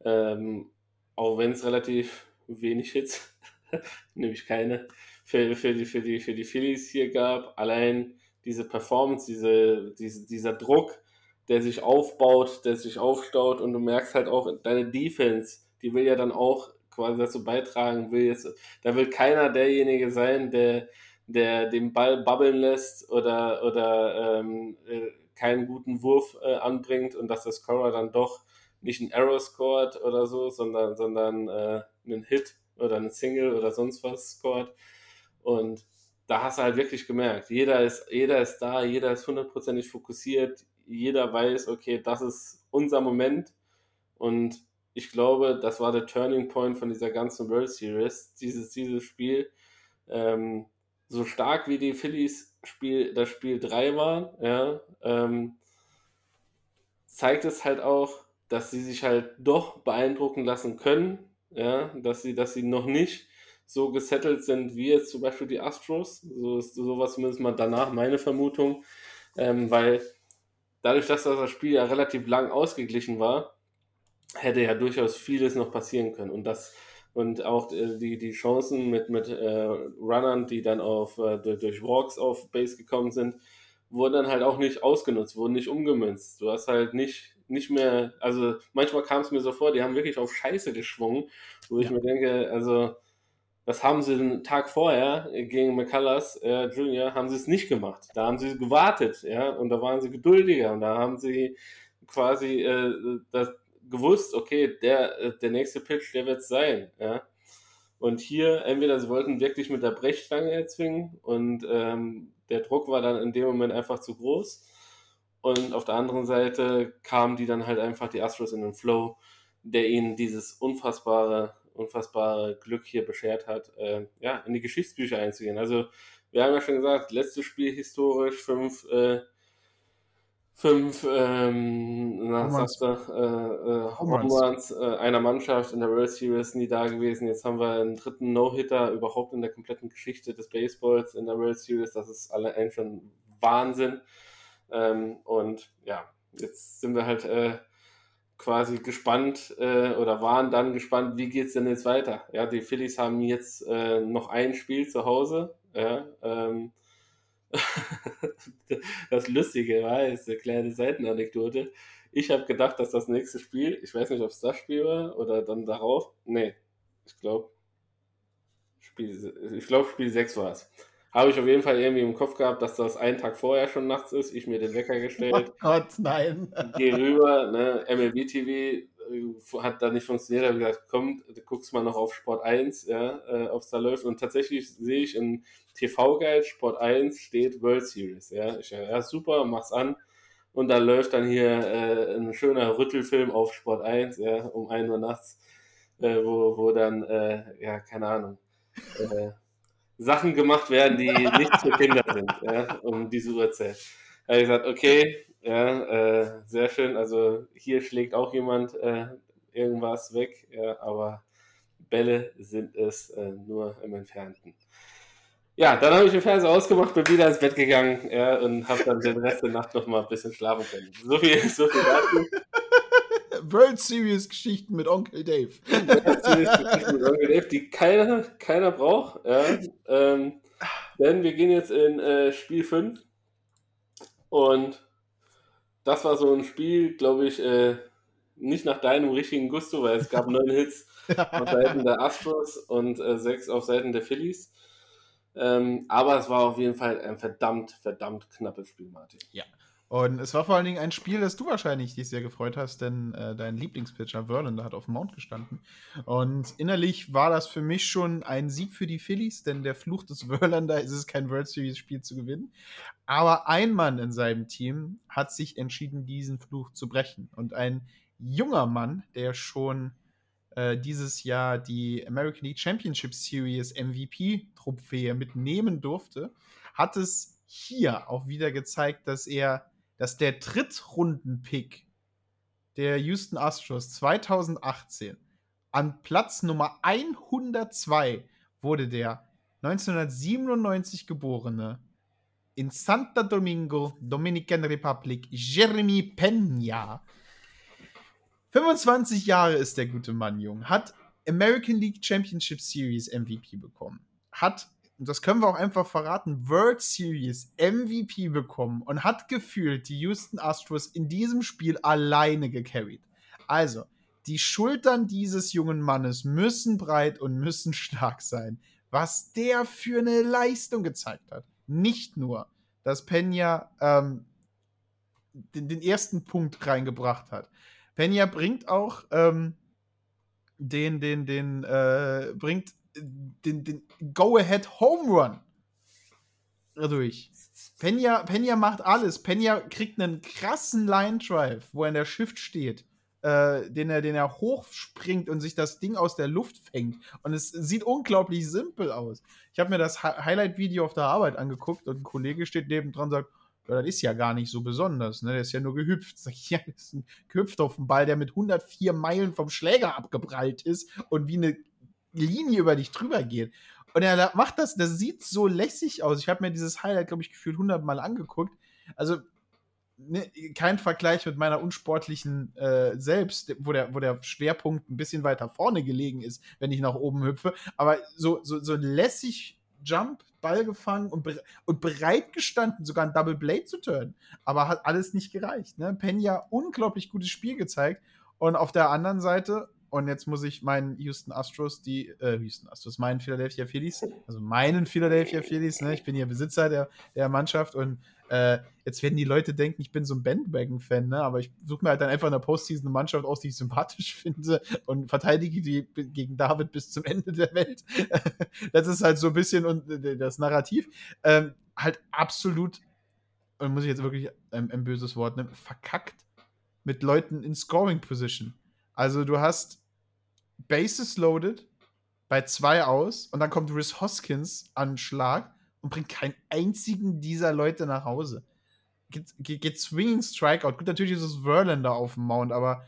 auch wenn es relativ wenig Hits, nämlich keine, für die Phillies hier gab, allein diese Performance, dieser Druck, der sich aufbaut, der sich aufstaut und du merkst halt auch, deine Defense, die will ja dann auch quasi dazu beitragen, da will keiner derjenige sein, der den Ball babbeln lässt oder keinen guten Wurf anbringt und dass der Scorer dann doch nicht einen Error scored oder so, sondern einen Hit oder einen Single oder sonst was scored. Und da hast du halt wirklich gemerkt, jeder ist da, jeder ist 100%ig fokussiert, jeder weiß, okay, das ist unser Moment und ich glaube, das war der Turning Point von dieser ganzen World Series, dieses Spiel. So stark wie die Phillies das Spiel 3 war, ja, zeigt es halt auch, dass sie sich halt doch beeindrucken lassen können, ja, dass sie noch nicht so gesettelt sind wie jetzt zum Beispiel die Astros. So ist sowas zumindest mal danach meine Vermutung, weil dadurch, dass das Spiel ja relativ lang ausgeglichen war, hätte ja durchaus vieles noch passieren können. Und auch die Chancen mit Runnern, die dann durch Walks auf Base gekommen sind, wurden dann halt auch nicht ausgenutzt, wurden nicht umgemünzt. Du hast halt nicht mehr, also manchmal kam es mir so vor, die haben wirklich auf Scheiße geschwungen, wo ich mir denke, also das haben sie den Tag vorher gegen McCullers Jr. haben sie es nicht gemacht. Da haben sie gewartet, ja, und da waren sie geduldiger und da haben sie quasi das gewusst, okay, der nächste Pitch, der wird es sein, ja. Und hier, entweder sie wollten wirklich mit der Brechstange erzwingen und der Druck war dann in dem Moment einfach zu groß. Und auf der anderen Seite kamen die dann halt einfach die Astros in den Flow, der ihnen dieses unfassbare Glück hier beschert hat, in die Geschichtsbücher einzugehen. Also wir haben ja schon gesagt, letztes Spiel historisch, 5 Home Runs einer Mannschaft in der World Series nie da gewesen. Jetzt haben wir einen dritten No-Hitter überhaupt in der kompletten Geschichte des Baseballs in der World Series. Das ist allein schon Wahnsinn. Und ja, jetzt sind wir halt quasi gespannt oder waren dann gespannt, wie geht es denn jetzt weiter? Ja, die Phillies haben jetzt noch ein Spiel zu Hause. Ja, das Lustige war, ist eine kleine Seitenanekdote. Ich habe gedacht, dass das nächste Spiel, ich weiß nicht, ob es das Spiel war oder dann darauf. Nee, ich glaube, Spiel 6 war es. Habe ich auf jeden Fall irgendwie im Kopf gehabt, dass das einen Tag vorher schon nachts ist. Ich mir den Wecker gestellt. Oh Gott, nein. Geh rüber, ne? MLB TV hat da nicht funktioniert. Habe gesagt, komm, du guckst mal noch auf Sport 1, ja, ob es da läuft. Und tatsächlich sehe ich in TV-Guide, Sport 1 steht World Series. Ja, ja, super, mach's an. Und da läuft dann hier ein schöner Rüttelfilm auf Sport 1, ja, um 1 Uhr nachts, wo dann, keine Ahnung, Sachen gemacht werden, die nicht für Kinder sind, ja, um diese Uhrzeit. Da habe ich gesagt, okay, ja, sehr schön, also hier schlägt auch jemand irgendwas weg, ja, aber Bälle sind es nur im Entfernten. Ja, dann habe ich den Fernseher ausgemacht, bin wieder ins Bett gegangen, ja, und habe dann den Rest der Nacht noch mal ein bisschen schlafen können. So viel dazu. World Series Geschichten mit Onkel Dave. World Series Geschichten mit Onkel Dave, die keiner braucht. Ja. Denn wir gehen jetzt in Spiel 5. Und das war so ein Spiel, glaube ich, nicht nach deinem richtigen Gusto, weil es gab 9 Hits auf Seiten der Astros und 6 auf Seiten der Phillies. Aber es war auf jeden Fall ein verdammt knappes Spiel, Martin. Ja. Und es war vor allen Dingen ein Spiel, das du wahrscheinlich dich sehr gefreut hast, denn dein Lieblingspitcher Verlander hat auf dem Mount gestanden. Und innerlich war das für mich schon ein Sieg für die Phillies, denn der Fluch des Verlander ist es, kein World Series Spiel zu gewinnen. Aber ein Mann in seinem Team hat sich entschieden, diesen Fluch zu brechen. Und ein junger Mann, der schon dieses Jahr die American League Championship Series MVP-Trophäe mitnehmen durfte, hat es hier auch wieder gezeigt, dass der Drittrunden-Pick der Houston Astros 2018 an Platz Nummer 102 wurde der 1997 geborene in Santo Domingo, Dominican Republic, Jeremy Peña. 25 Jahre ist der gute Mann jung, hat American League Championship Series MVP bekommen, hat, und das können wir auch einfach verraten, World Series MVP bekommen und hat gefühlt die Houston Astros in diesem Spiel alleine gecarried. Also, die Schultern dieses jungen Mannes müssen breit und müssen stark sein. Was der für eine Leistung gezeigt hat. Nicht nur, dass Peña den ersten Punkt reingebracht hat. Peña bringt auch den Go-Ahead Home Run durch. Peña macht alles. Peña kriegt einen krassen Line Drive, wo er in der Shift steht den er hochspringt und sich das Ding aus der Luft fängt. Und es sieht unglaublich simpel aus. Ich habe mir das Highlight-Video auf der Arbeit angeguckt und ein Kollege steht nebendran und sagt, ja, das ist ja gar nicht so besonders, ne? Der ist ja nur gehüpft. Sag ich, ja, das ist ein gehüpft auf den Ball, der mit 104 Meilen vom Schläger abgeprallt ist und wie eine Linie über dich drüber geht. Und er macht das sieht so lässig aus. Ich habe mir dieses Highlight, glaube ich, gefühlt 100 Mal angeguckt. Also, ne, kein Vergleich mit meiner unsportlichen Selbst, wo der Schwerpunkt ein bisschen weiter vorne gelegen ist, wenn ich nach oben hüpfe. Aber so lässig Jump, Ball gefangen und bereit gestanden, sogar ein Double Blade zu turnen. Aber hat alles nicht gereicht. Ne? Peña unglaublich gutes Spiel gezeigt. Und auf der anderen Seite, und jetzt muss ich meinen meinen Philadelphia Phillies, ne? Ich bin hier Besitzer der Mannschaft und jetzt werden die Leute denken, ich bin so ein Bandwagon-Fan, ne? Aber ich suche mir halt dann einfach in der Postseason eine Mannschaft aus, die ich sympathisch finde und verteidige die gegen David bis zum Ende der Welt. Das ist halt so ein bisschen das Narrativ. Halt absolut, und muss ich jetzt wirklich ein böses Wort nehmen, verkackt mit Leuten in Scoring-Position. Also du hast Bases loaded bei 2 aus und dann kommt Rhys Hoskins an den Schlag und bringt keinen einzigen dieser Leute nach Hause. Geht Swinging Strikeout. Gut, natürlich ist es Verlander auf dem Mount, aber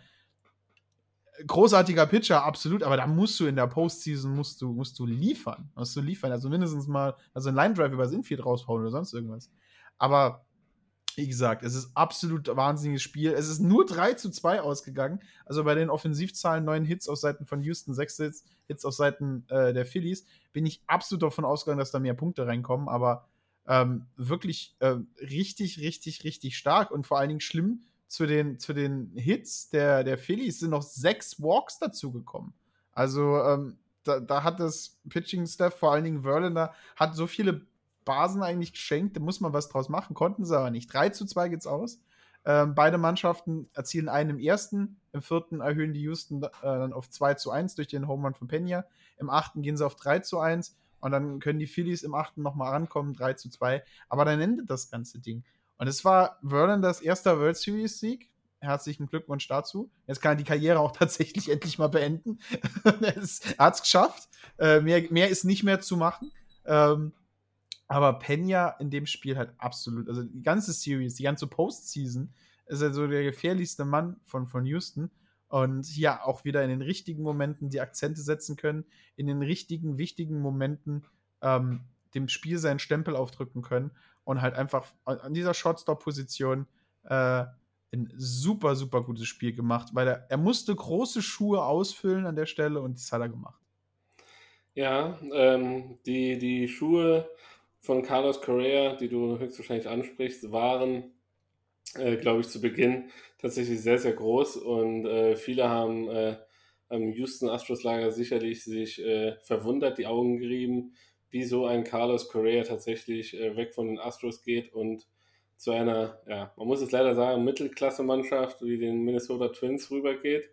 großartiger Pitcher, absolut, aber da musst du in der Postseason musst du liefern. Also mindestens mal einen Line Drive übers Infield raushauen oder sonst irgendwas. Aber wie gesagt, es ist absolut ein wahnsinniges Spiel. Es ist nur 3-2 ausgegangen. Also bei den Offensivzahlen 9 Hits auf Seiten von Houston, 6 Hits auf Seiten der Phillies, bin ich absolut davon ausgegangen, dass da mehr Punkte reinkommen. Aber wirklich richtig, richtig, richtig stark und vor allen Dingen schlimm zu den Hits der Phillies sind noch 6 Walks dazugekommen. Also da hat das Pitching-Staff, vor allen Dingen Verlander, hat so viele Basen eigentlich geschenkt, da muss man was draus machen, konnten sie aber nicht. 3-2 geht's aus. Beide Mannschaften erzielen einen im ersten, im vierten erhöhen die Houston dann auf 2-1 durch den Home Run von Peña. Im achten gehen sie auf 3-1 und dann können die Phillies im achten nochmal rankommen, 3-2. Aber dann endet das ganze Ding. Und es war Verlanders erster World Series Sieg. Herzlichen Glückwunsch dazu. Jetzt kann er die Karriere auch tatsächlich endlich mal beenden. Er hat es geschafft. Mehr ist nicht mehr zu machen. Aber Peña in dem Spiel halt absolut, also die ganze Series, die ganze Postseason, ist er so der gefährlichste Mann von Houston und hier auch wieder in den richtigen Momenten die Akzente setzen können, in den richtigen, wichtigen Momenten dem Spiel seinen Stempel aufdrücken können und halt einfach an dieser Shortstop-Position ein super, super gutes Spiel gemacht, weil er musste große Schuhe ausfüllen an der Stelle und das hat er gemacht. Ja, die Schuhe von Carlos Correa, die du höchstwahrscheinlich ansprichst, waren, glaube ich, zu Beginn tatsächlich sehr, sehr groß und viele haben am Houston Astros-Lager sicherlich sich verwundert die Augen gerieben, wie so ein Carlos Correa tatsächlich weg von den Astros geht und zu einer, ja, man muss es leider sagen, Mittelklasse-Mannschaft wie den Minnesota Twins rübergeht,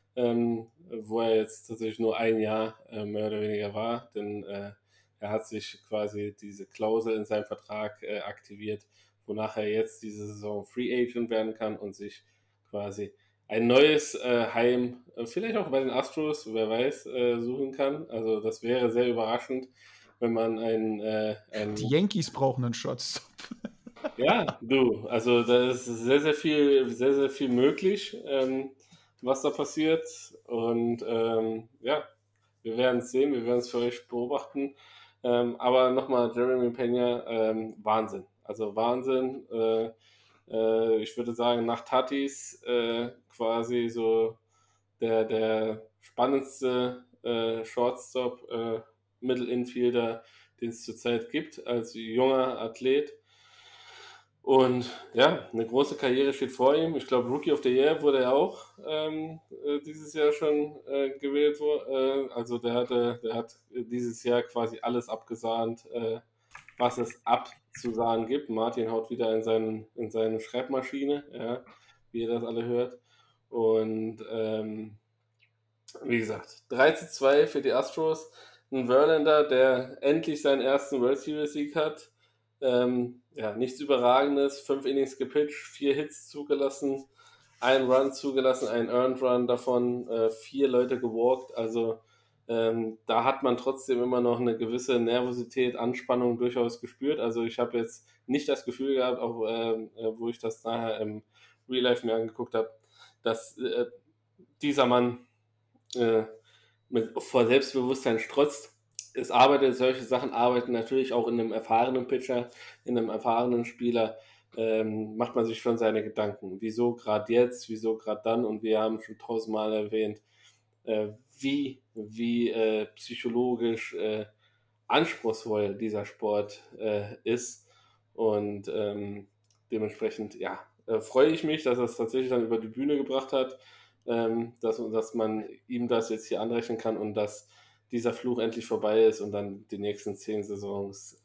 wo er jetzt tatsächlich nur ein Jahr mehr oder weniger war, denn er hat sich quasi diese Klausel in seinem Vertrag aktiviert, wonach er jetzt diese Saison Free Agent werden kann und sich quasi ein neues Heim, vielleicht auch bei den Astros, wer weiß, suchen kann. Also das wäre sehr überraschend, wenn man die Yankees brauchen einen Shortstop. Ja, also da ist sehr, sehr viel möglich, was da passiert. Und ja, wir werden es sehen, wir werden es für euch beobachten. Aber nochmal, Jeremy Peña, Wahnsinn. Also Wahnsinn. Ich würde sagen, nach Tatis quasi so der spannendste Shortstop, Middle Infielder, den es zurzeit gibt, als junger Athlet. Und ja, eine große Karriere steht vor ihm. Ich glaube, Rookie of the Year wurde er auch dieses Jahr schon gewählt. Also der hat dieses Jahr quasi alles abgesahnt, was es abzusahnen gibt. Martin haut wieder in seine Schreibmaschine, ja, wie ihr das alle hört. Und wie gesagt, 3-2 für die Astros. Ein Verlander, der endlich seinen ersten World Series Sieg hat. Ja, nichts Überragendes, 5 Innings gepitcht, 4 Hits zugelassen, einen Run zugelassen, einen Earned Run davon, 4 Leute gewalkt. Also da hat man trotzdem immer noch eine gewisse Nervosität, Anspannung durchaus gespürt. Also ich habe jetzt nicht das Gefühl gehabt, auch wo ich das nachher im Real Life mir angeguckt habe, dass dieser Mann vor Selbstbewusstsein strotzt. Solche Sachen arbeiten natürlich auch in einem erfahrenen Pitcher, in einem erfahrenen Spieler, macht man sich schon seine Gedanken. Wieso gerade jetzt, wieso gerade dann? Und wir haben schon 1000-mal erwähnt, wie psychologisch anspruchsvoll dieser Sport ist. Und dementsprechend, freue ich mich, dass er es tatsächlich dann über die Bühne gebracht hat, dass man ihm das jetzt hier anrechnen kann und dass dieser Fluch endlich vorbei ist und dann die nächsten 10 Saisons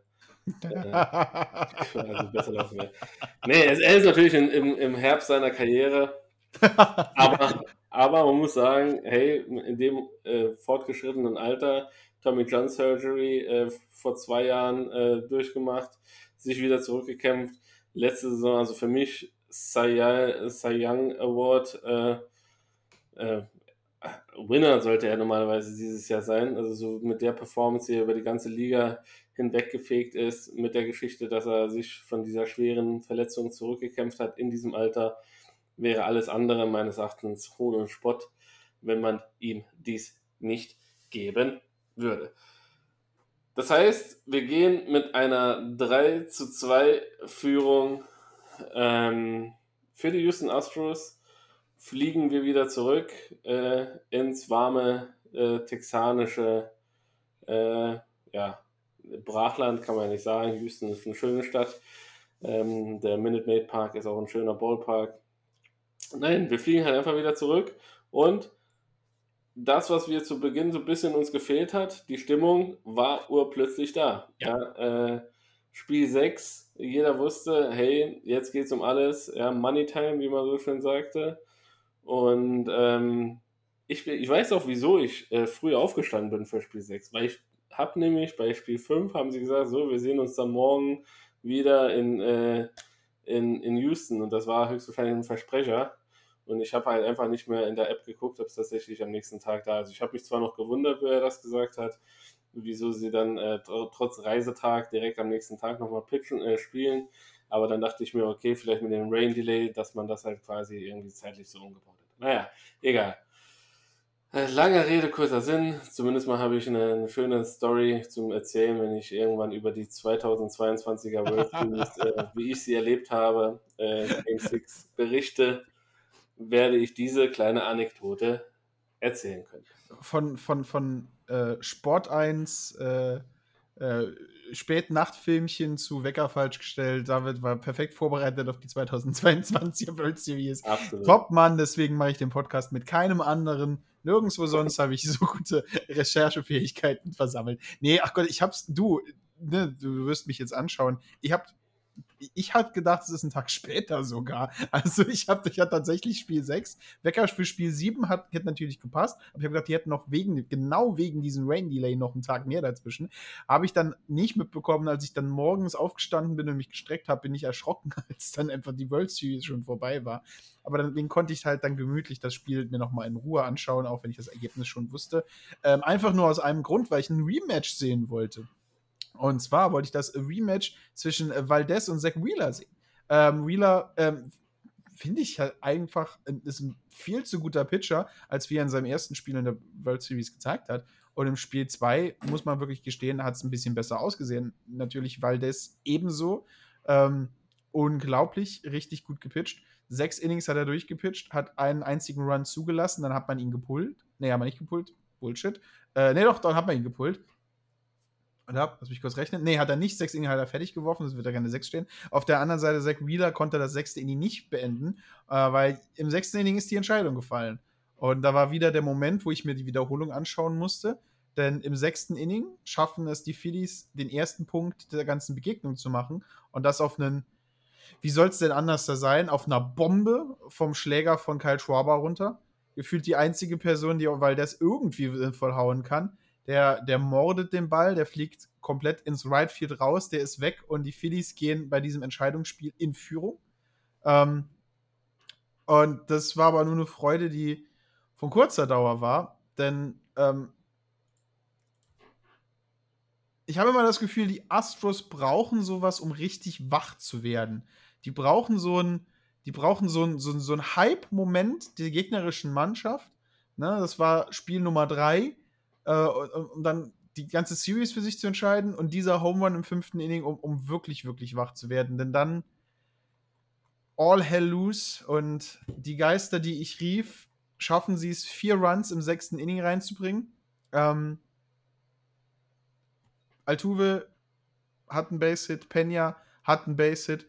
also besser laufen wird. Nee, er ist natürlich im Herbst seiner Karriere, aber man muss sagen, hey, in dem fortgeschrittenen Alter, Tommy John Surgery vor 2 Jahren durchgemacht, sich wieder zurückgekämpft. Letzte Saison, also für mich Cy Young Award Winner sollte er normalerweise dieses Jahr sein. Also so mit der Performance, die er über die ganze Liga hinweggefegt ist, mit der Geschichte, dass er sich von dieser schweren Verletzung zurückgekämpft hat in diesem Alter, wäre alles andere meines Erachtens Hohn und Spott, wenn man ihm dies nicht geben würde. Das heißt, wir gehen mit einer 3-2 Führung für die Houston Astros, fliegen wir wieder zurück ins warme texanische Brachland, kann man nicht sagen. Houston ist eine schöne Stadt. Der Minute Maid Park ist auch ein schöner Ballpark. Nein, wir fliegen halt einfach wieder zurück und das, was wir zu Beginn so ein bisschen uns gefehlt hat, die Stimmung war urplötzlich da. Ja, Spiel 6, jeder wusste, hey, jetzt geht's um alles, ja, Money Time, wie man so schön sagte. Und ich weiß auch, wieso ich früh aufgestanden bin für Spiel 6, weil ich habe nämlich bei Spiel 5 haben sie gesagt, so, wir sehen uns dann morgen wieder in Houston und das war höchstwahrscheinlich ein Versprecher. Und ich habe halt einfach nicht mehr in der App geguckt, ob es tatsächlich am nächsten Tag da ist. Ich habe mich zwar noch gewundert, wer das gesagt hat, wieso sie dann trotz Reisetag direkt am nächsten Tag nochmal spielen. Aber dann dachte ich mir, okay, vielleicht mit dem Rain Delay, dass man das halt quasi irgendwie zeitlich so umgebaut hat. Naja, egal. Lange Rede, kurzer Sinn. Zumindest mal habe ich eine schöne Story zum Erzählen, wenn ich irgendwann über die 2022er World Series, wie ich sie erlebt habe, Game 6 berichte, werde ich diese kleine Anekdote erzählen können. Von Sport 1, Spätnachtfilmchen zu Wecker falsch gestellt. David war perfekt vorbereitet auf die 2022er World Series. Absolut. Top Mann, deswegen mache ich den Podcast mit keinem anderen. Nirgendwo sonst habe ich so gute Recherchefähigkeiten versammelt. Nee, ach Gott, du wirst mich jetzt anschauen. Ich habe gedacht, es ist ein Tag später sogar. Also ich hatte tatsächlich Spiel 6. Wecker für Spiel 7 hätte natürlich gepasst. Aber ich habe gedacht, die hätten noch genau wegen diesem Rain-Delay noch einen Tag mehr dazwischen. Habe ich dann nicht mitbekommen, als ich dann morgens aufgestanden bin und mich gestreckt habe, bin ich erschrocken, als dann einfach die World Series schon vorbei war. Aber deswegen konnte ich halt dann gemütlich das Spiel mir nochmal in Ruhe anschauen, auch wenn ich das Ergebnis schon wusste. Einfach nur aus einem Grund, weil ich ein Rematch sehen wollte. Und zwar wollte ich das Rematch zwischen Valdez und Zach Wheeler sehen. Wheeler finde ich halt einfach, ist ein viel zu guter Pitcher, als wie er in seinem ersten Spiel in der World Series gezeigt hat. Und im Spiel 2, muss man wirklich gestehen, hat es ein bisschen besser ausgesehen. Natürlich Valdez ebenso. Unglaublich, richtig gut gepitcht. 6 Innings hat er durchgepitcht, hat einen einzigen Run zugelassen, dann hat man ihn gepullt. Nee, haben wir nicht gepullt. Bullshit. Dann hat man ihn gepullt. Lass mich kurz rechnen. Nee, hat er nicht. 6 Inning hat er fertig geworfen, das wird da keine 6 stehen. Auf der anderen Seite, Zach Wheeler konnte das 6. Inning nicht beenden, weil im 6. Inning ist die Entscheidung gefallen. Und da war wieder der Moment, wo ich mir die Wiederholung anschauen musste. Denn im 6. Inning schaffen es die Phillies, den ersten Punkt der ganzen Begegnung zu machen. Und das auf einen, wie soll es denn anders da sein, auf einer Bombe vom Schläger von Kyle Schwarber runter. Gefühlt die einzige Person, die Valdez irgendwie sinnvoll hauen kann. Der mordet den Ball, der fliegt komplett ins Right Field raus, der ist weg und die Phillies gehen bei diesem Entscheidungsspiel in Führung. Und das war aber nur eine Freude, die von kurzer Dauer war, denn ich habe immer das Gefühl, die Astros brauchen sowas, um richtig wach zu werden. Die brauchen so einen Hype-Moment der gegnerischen Mannschaft. Ne, das war Spiel Nummer 3, um dann die ganze Series für sich zu entscheiden und dieser Home Run im 5. Inning, um wirklich, wirklich wach zu werden. Denn dann all hell loose und die Geister, die ich rief, schaffen sie es, 4 Runs im 6. Inning reinzubringen. Altuve hat einen Base-Hit, Peña hat einen Base-Hit.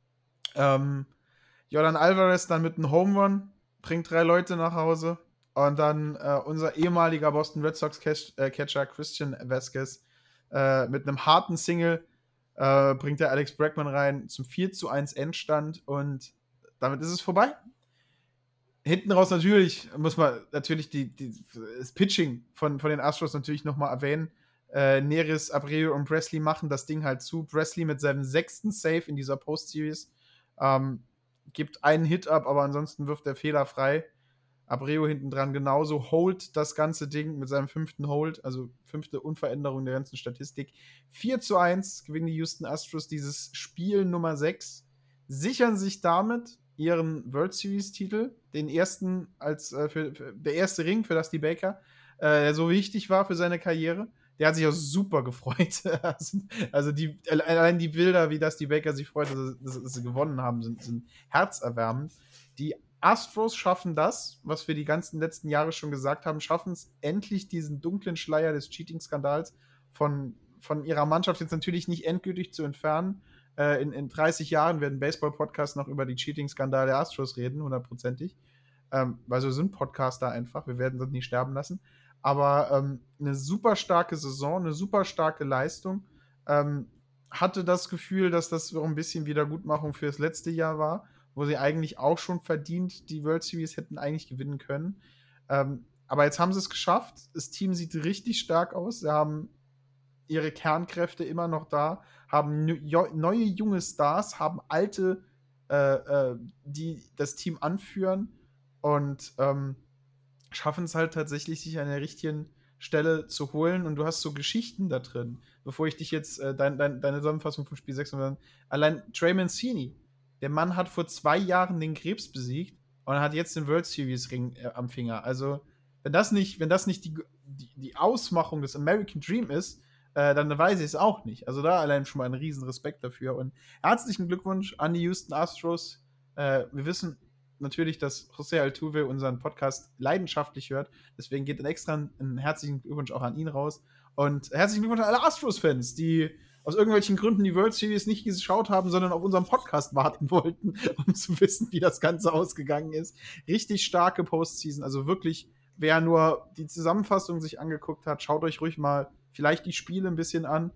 Jordan Alvarez dann mit einem Home Run, bringt 3 Leute nach Hause. Und dann unser ehemaliger Boston Red Sox Catcher Christian Vasquez mit einem harten Single bringt der Alex Bregman rein zum 4:1 Endstand und damit ist es vorbei. Hinten raus muss man natürlich das Pitching von den Astros natürlich nochmal erwähnen. Neris, Abreu und Presley machen das Ding halt zu. Presley mit seinem 6. Save in dieser Postseries gibt einen Hit ab, aber ansonsten wirft er fehlerfrei. Abreu hinten dran genauso, holt das ganze Ding mit seinem 5. Hold, also 5. Unveränderung der ganzen Statistik. 4:1 gewinnen die Houston Astros dieses Spiel Nummer 6, sichern sich damit ihren World Series-Titel, den ersten der erste Ring für Dusty Baker, der so wichtig war für seine Karriere. Der hat sich auch super gefreut. Also allein die Bilder, wie Dusty Baker sich freut, dass sie gewonnen haben, sind herzerwärmend. Die Astros schaffen das, was wir die ganzen letzten Jahre schon gesagt haben, schaffen es endlich, diesen dunklen Schleier des Cheating-Skandals von ihrer Mannschaft jetzt natürlich nicht endgültig zu entfernen. In 30 Jahren werden Baseball-Podcasts noch über die Cheating-Skandale der Astros reden, 100%. Weil so sind Podcaster einfach, wir werden das nicht sterben lassen. Aber eine super starke Saison, eine super starke Leistung. Hatte das Gefühl, dass das so ein bisschen Wiedergutmachung für das letzte Jahr war, wo sie eigentlich auch schon verdient die World Series hätten eigentlich gewinnen können. Aber jetzt haben sie es geschafft. Das Team sieht richtig stark aus. Sie haben ihre Kernkräfte immer noch da, haben neue junge Stars, haben alte, die das Team anführen und schaffen es halt tatsächlich, sich an der richtigen Stelle zu holen. Und du hast so Geschichten da drin. Bevor ich dich jetzt deine Zusammenfassung vom Spiel 6, sondern allein Trey Mancini, der Mann hat vor 2 Jahren den Krebs besiegt und hat jetzt den World Series Ring am Finger. Also, wenn das nicht die Ausmachung des American Dream ist, dann weiß ich es auch nicht. Also da allein schon mal einen riesen Respekt dafür. Und herzlichen Glückwunsch an die Houston Astros. Wir wissen natürlich, dass José Altuve unseren Podcast leidenschaftlich hört. Deswegen geht extra einen herzlichen Glückwunsch auch an ihn raus. Und herzlichen Glückwunsch an alle Astros-Fans, die aus irgendwelchen Gründen die World Series nicht geschaut haben, sondern auf unseren Podcast warten wollten, um zu wissen, wie das Ganze ausgegangen ist. Richtig starke Postseason. Also wirklich, wer nur die Zusammenfassung sich angeguckt hat, schaut euch ruhig mal vielleicht die Spiele ein bisschen an.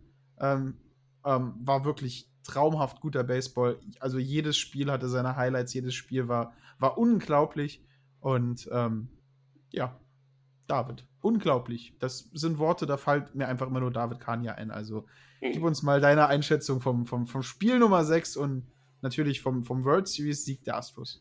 War wirklich traumhaft guter Baseball. Also jedes Spiel hatte seine Highlights, jedes Spiel war unglaublich. Und ja, David, unglaublich. Das sind Worte, da fällt mir einfach immer nur David Kania ein. Also gib uns mal deine Einschätzung vom Spiel Nummer 6 und natürlich vom World Series Sieg der Astros.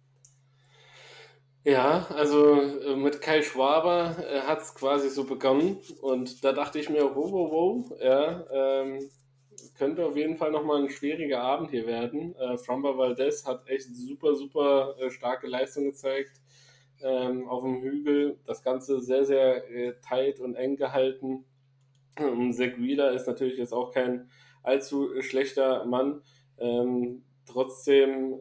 Ja, also mit Kyle Schwarber hat es quasi so begonnen und da dachte ich mir, wow, ja, könnte auf jeden Fall nochmal ein schwieriger Abend hier werden. Framber Valdez hat echt super starke Leistung gezeigt auf dem Hügel. Das Ganze sehr, sehr tight und eng gehalten. Zach Wheeler ist natürlich jetzt auch kein allzu schlechter Mann. Trotzdem,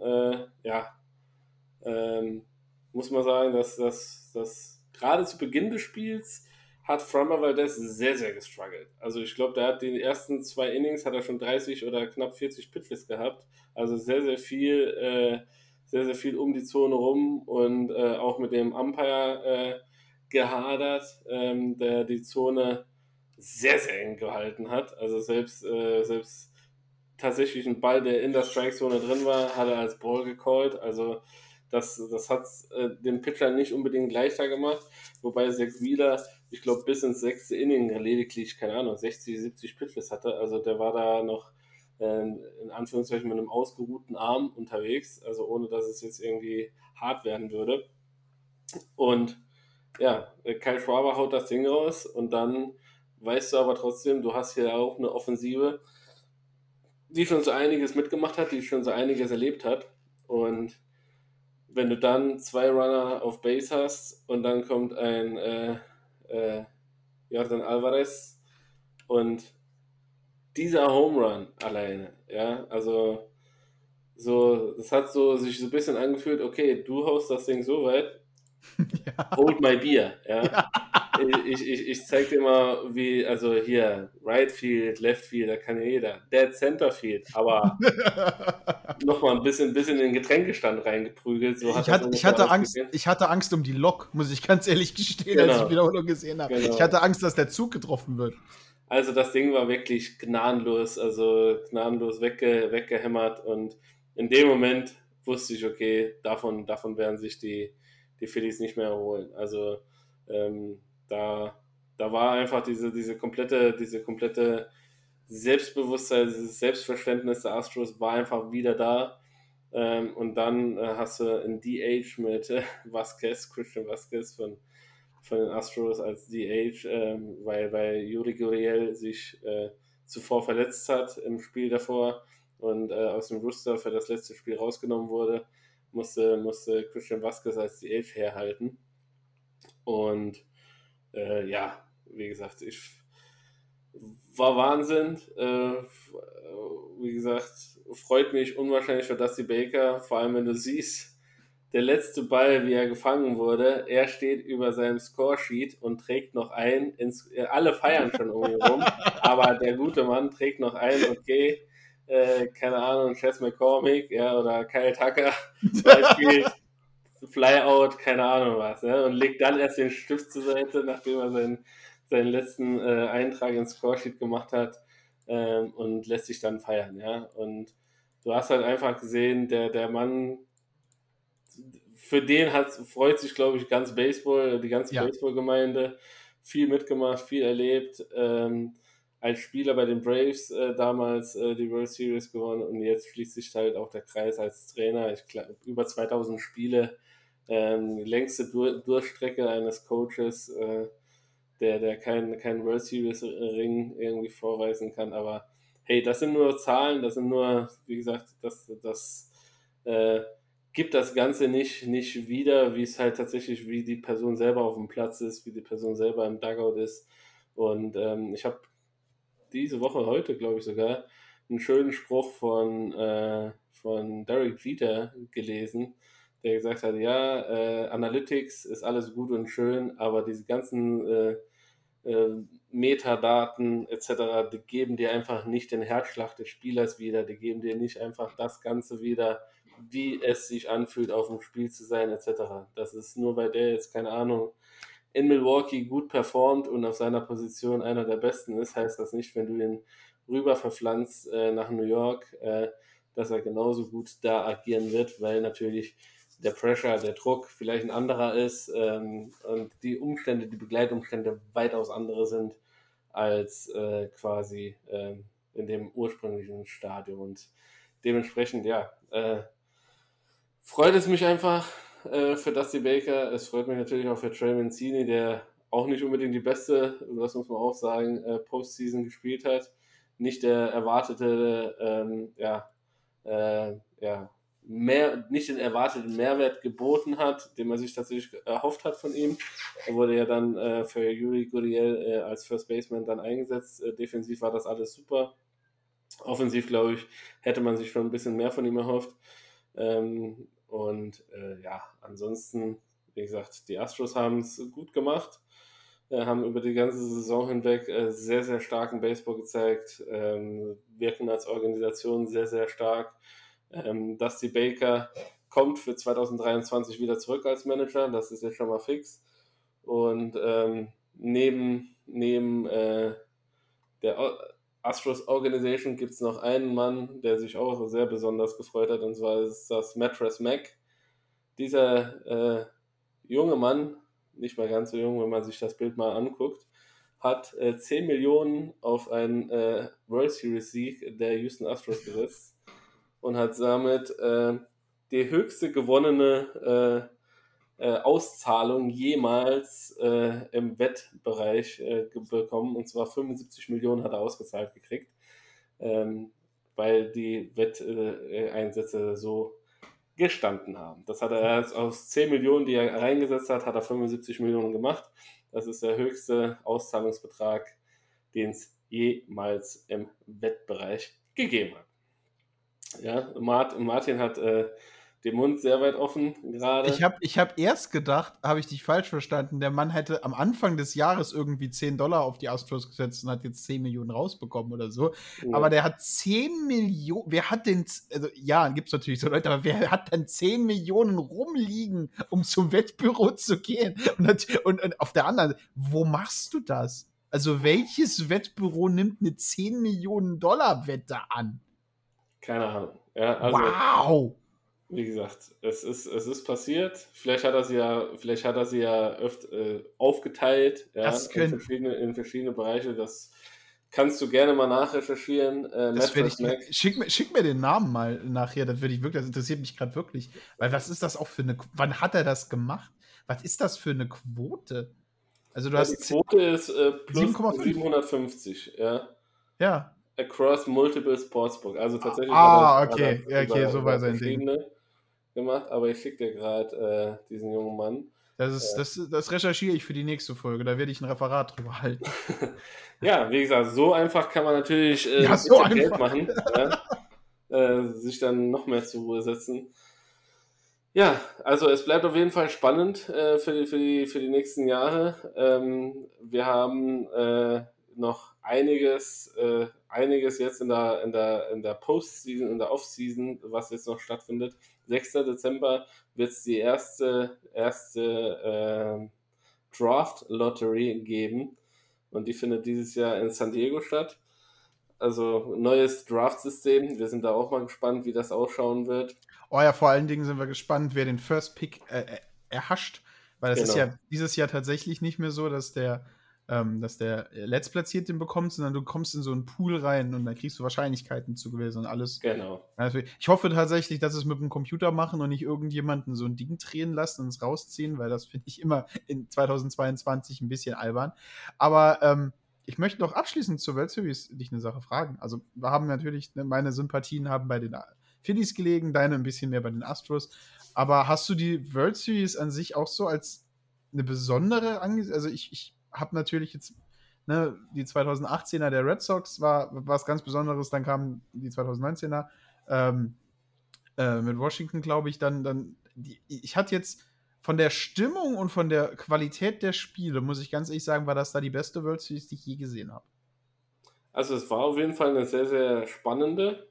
muss man sagen, dass gerade zu Beginn des Spiels hat Framber Valdez sehr, sehr gestruggelt. Also ich glaube, der hat die ersten 2 Innings hat er schon 30 oder knapp 40 Pitches gehabt. Also sehr, sehr viel um die Zone rum und auch mit dem Umpire gehadert, der die Zone sehr, sehr eng gehalten hat. Also selbst tatsächlich ein Ball, der in der Strike-Zone drin war, hat er als Ball gecallt. Also das hat dem Pitcher nicht unbedingt leichter gemacht, wobei Zach Wheeler, ich glaube, bis ins 6. Inning lediglich, keine Ahnung, 60, 70 Pitches hatte. Also der war da noch in Anführungszeichen mit einem ausgeruhten Arm unterwegs, also ohne dass es jetzt irgendwie hart werden würde. Und ja, Kyle Schwarber haut das Ding raus und dann weißt du aber trotzdem, du hast hier auch eine Offensive, die schon so einiges mitgemacht hat, die schon so einiges erlebt hat. Und wenn du dann 2 Runner auf Base hast und dann kommt ein Jordan Alvarez und dieser Home Run alleine, ja, also so, das hat so sich so ein bisschen angefühlt, okay, du haust das Ding so weit, hold my beer, ja. Ich zeig dir mal, wie, also hier, Right Field, Left Field, da kann ja jeder. Dead Center Field, aber nochmal ein bisschen in den Getränkestand reingeprügelt, so hat das Ich ungefähr ausgesehen. hatte Angst um die Lok, muss ich ganz ehrlich gestehen, als ich Genau. die Wiederholung gesehen habe. Genau. Ich hatte Angst, dass der Zug getroffen wird. Also das Ding war wirklich gnadenlos, weggehämmert und in dem Moment wusste ich, okay, davon werden sich die Phillies nicht mehr erholen. Also da war einfach diese komplette Selbstbewusstsein, dieses Selbstverständnis der Astros war einfach wieder da. Und dann hast du ein DH mit Christian Vasquez von den Astros als DH, weil Yuri Gurriel sich zuvor verletzt hat im Spiel davor und aus dem Roster für das letzte Spiel rausgenommen wurde, musste Christian Vasquez als DH herhalten. Und ja, wie gesagt, war Wahnsinn. Wie gesagt, freut mich unwahrscheinlich für Dusty Baker, vor allem wenn du siehst, der letzte Ball, wie er gefangen wurde, er steht über seinem Scoresheet und trägt noch ein, alle feiern schon um ihn rum, aber der gute Mann trägt noch ein, okay, keine Ahnung, Chas McCormick, ja, oder Kyle Tucker, spielt Flyout, keine Ahnung was, ne? Und legt dann erst den Stift zur Seite, nachdem er seinen letzten Eintrag ins Scoresheet gemacht hat, und lässt sich dann feiern, ja. Und du hast halt einfach gesehen, der Mann, für den freut sich, glaube ich, die ganze Baseball-Gemeinde, viel mitgemacht, viel erlebt, als Spieler bei den Braves damals die World Series gewonnen und jetzt schließt sich halt auch der Kreis als Trainer. Ich glaube, über 2000 Spiele, längste Durchstrecke eines Coaches, der keinen World Series Ring irgendwie vorweisen kann, aber hey, das sind nur Zahlen, das sind nur, wie gesagt, das gibt das Ganze nicht wieder, wie es halt tatsächlich, wie die Person selber auf dem Platz ist, wie die Person selber im Dugout ist. Und ich habe diese Woche, heute glaube ich sogar, einen schönen Spruch von Derek Jeter gelesen, der gesagt hat, ja, Analytics ist alles gut und schön, aber diese ganzen Metadaten etc., die geben dir einfach nicht den Herzschlag des Spielers wieder, die geben dir nicht einfach das Ganze wieder, wie es sich anfühlt, auf dem Spiel zu sein etc. Das ist nur, weil der jetzt, keine Ahnung, in Milwaukee gut performt und auf seiner Position einer der Besten ist, heißt das nicht, wenn du ihn rüber verpflanzt nach New York, dass er genauso gut da agieren wird, weil natürlich der Pressure, der Druck vielleicht ein anderer ist und die Umstände, die Begleitumstände weitaus andere sind als quasi in dem ursprünglichen Stadium. Und dementsprechend, ja, freut es mich einfach für Dusty Baker. Es freut mich natürlich auch für Trey Mancini, der auch nicht unbedingt die beste, das muss man auch sagen, Postseason gespielt hat. Nicht der erwartete, nicht den erwarteten Mehrwert geboten hat, den man sich tatsächlich erhofft hat von ihm. Er wurde ja dann für Yuri Gurriel als First Baseman dann eingesetzt. Defensiv war das alles super. Offensiv, glaube ich, hätte man sich schon ein bisschen mehr von ihm erhofft. Ansonsten, wie gesagt, die Astros haben es gut gemacht, haben über die ganze Saison hinweg sehr, sehr starken Baseball gezeigt, wirken als Organisation sehr, sehr stark. Dusty Baker kommt für 2023 wieder zurück als Manager, das ist jetzt schon mal fix. Und neben der Astros Organization gibt es noch einen Mann, der sich auch sehr besonders gefreut hat, und zwar ist das Mattress Mac. Dieser junge Mann, nicht mal ganz so jung, wenn man sich das Bild mal anguckt, hat 10 Millionen auf einen World Series Sieg der Houston Astros gesetzt und hat damit die höchste gewonnene Auszahlung jemals im Wettbereich bekommen. Und zwar 75 Millionen hat er ausgezahlt gekriegt, weil die Wetteinsätze so gestanden haben. Das hat er aus 10 Millionen, die er reingesetzt hat, hat er 75 Millionen gemacht. Das ist der höchste Auszahlungsbetrag, den es jemals im Wettbereich gegeben hat. Ja, Martin hat den Mund sehr weit offen gerade. Ich hab erst gedacht, habe ich dich falsch verstanden, der Mann hätte am Anfang des Jahres irgendwie $10 auf die Astros gesetzt und hat jetzt 10 Millionen rausbekommen oder so. Ja. Aber der hat 10 Millionen, wer hat denn, also ja, gibt's natürlich so Leute, aber wer hat dann 10 Millionen rumliegen, um zum Wettbüro zu gehen? Und auf der anderen, wo machst du das? Also welches Wettbüro nimmt eine 10 Millionen Dollar Wette an? Keine Ahnung. Ja, also, Wow! wie gesagt, es ist passiert. Vielleicht hat er sie ja öfter aufgeteilt, ja, Das können- in verschiedene Bereiche. Das kannst du gerne mal nachrecherchieren. Das Mattress Mac. schick mir den Namen mal nachher, das interessiert mich gerade wirklich. Weil was ist das auch für eine, wann hat er das gemacht? Was ist das für eine Quote? Also du Ja, hast die Quote ist plus 7,5. 750, ja. ja, Across multiple Sportsbook. Also tatsächlich okay, hat er okay, so war sein Ding. verschiedene gemacht, aber ich schicke dir gerade diesen jungen Mann. Das recherchiere ich für die nächste Folge, da werde ich ein Referat drüber halten. Ja, wie gesagt, so einfach kann man natürlich Ja, so Geld einfach. machen, ja? Sich dann noch mehr zur Ruhe setzen. Ja, also es bleibt auf jeden Fall spannend für die nächsten Jahre. Wir haben noch einiges jetzt in der Postseason, in der Offseason, was jetzt noch stattfindet. 6. Dezember wird es die erste Draft-Lottery geben. Und die findet dieses Jahr in San Diego statt. Also neues Draft-System. Wir sind da auch mal gespannt, wie das ausschauen wird. Oh ja, vor allen Dingen sind wir gespannt, wer den First Pick erhascht. Weil das ist ja dieses Jahr tatsächlich nicht mehr so, dass der Letztplatzierte den bekommt, sondern du kommst in so einen Pool rein und dann kriegst du Wahrscheinlichkeiten zugewiesen und alles. Genau. Also ich hoffe tatsächlich, dass es mit dem Computer machen und nicht irgendjemanden so ein Ding drehen lassen und es rausziehen, weil das finde ich immer in 2022 ein bisschen albern. Aber ich möchte noch abschließend zur World Series dich eine Sache fragen. Also wir haben natürlich, meine Sympathien haben bei den Phillies gelegen, deine ein bisschen mehr bei den Astros. Aber hast du die World Series an sich auch so als eine besondere angesehen? Also ich habe natürlich jetzt, ne, die 2018er der Red Sox war was ganz Besonderes, dann kamen die 2019er mit Washington, glaube ich, dann ich hatte jetzt von der Stimmung und von der Qualität der Spiele, muss ich ganz ehrlich sagen, war das da die beste World Series, die ich je gesehen habe. Also es war auf jeden Fall eine sehr, sehr spannende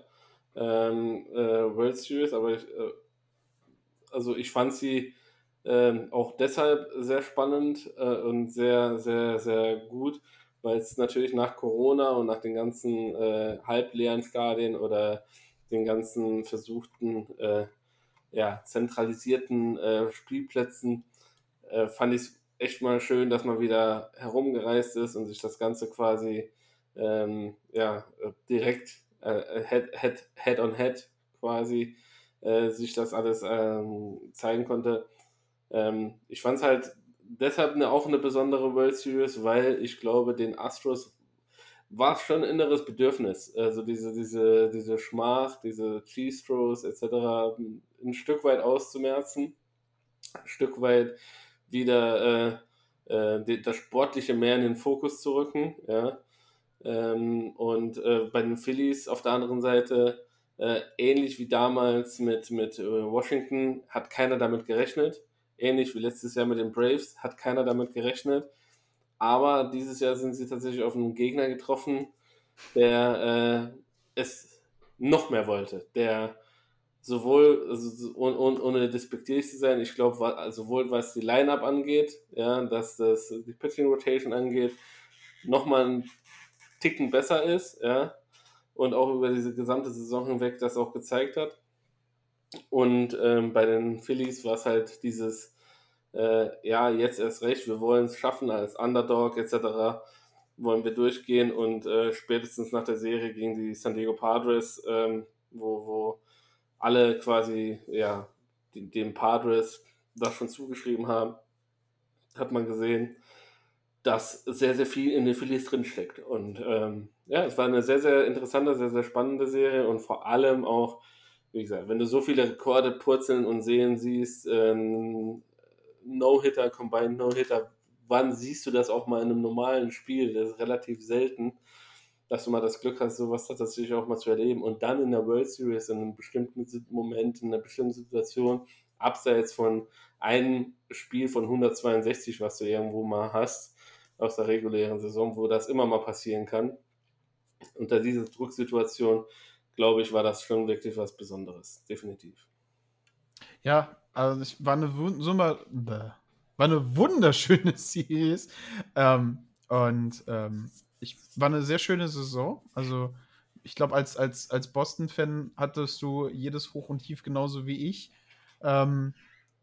World Series, aber ich fand sie auch deshalb sehr spannend und sehr, sehr, sehr gut, weil es natürlich nach Corona und nach den ganzen halbleeren Stadien oder den ganzen versuchten zentralisierten Spielplätzen fand ich es echt mal schön, dass man wieder herumgereist ist und sich das Ganze quasi direkt Head on Head quasi sich das alles zeigen konnte. Ich fand es halt deshalb auch eine besondere World Series, weil ich glaube, den Astros war es schon ein inneres Bedürfnis, also diese Schmach, diese Cheese Throws etc. ein Stück weit auszumerzen, ein Stück weit wieder das Sportliche mehr in den Fokus zu rücken, ja. Und bei den Phillies auf der anderen Seite, ähnlich wie damals mit Washington, hat keiner damit gerechnet. Ähnlich wie letztes Jahr mit den Braves, hat keiner damit gerechnet. Aber dieses Jahr sind sie tatsächlich auf einen Gegner getroffen, der es noch mehr wollte. Der sowohl, also, ohne despektierlich zu sein, ich glaube, sowohl was die Line-Up angeht, ja, dass die Pitching-Rotation angeht, nochmal einen Ticken besser ist, ja, und auch über diese gesamte Saison hinweg das auch gezeigt hat. Und bei den Phillies war es halt dieses jetzt erst recht, wir wollen es schaffen als Underdog etc., wollen wir durchgehen und spätestens nach der Serie gegen die San Diego Padres, wo alle quasi den Padres das schon zugeschrieben haben, hat man gesehen, dass sehr, sehr viel in den Phillies drinsteckt. Und es war eine sehr, sehr interessante, sehr, sehr spannende Serie und vor allem auch, wie gesagt, wenn du so viele Rekorde purzeln und sehen siehst, No-Hitter, Combined No-Hitter, wann siehst du das auch mal in einem normalen Spiel? Das ist relativ selten, dass du mal das Glück hast, sowas tatsächlich auch mal zu erleben. Und dann in der World Series in einem bestimmten Moment, in einer bestimmten Situation, abseits von einem Spiel von 162, was du irgendwo mal hast, aus der regulären Saison, wo das immer mal passieren kann. Unter dieser Drucksituation, glaube ich, war das schon wirklich was Besonderes. Definitiv. Ja, also war eine wunderschöne Series. War eine sehr schöne Saison. Also, ich glaube, als Boston-Fan hattest du jedes Hoch und Tief genauso wie ich. Aaron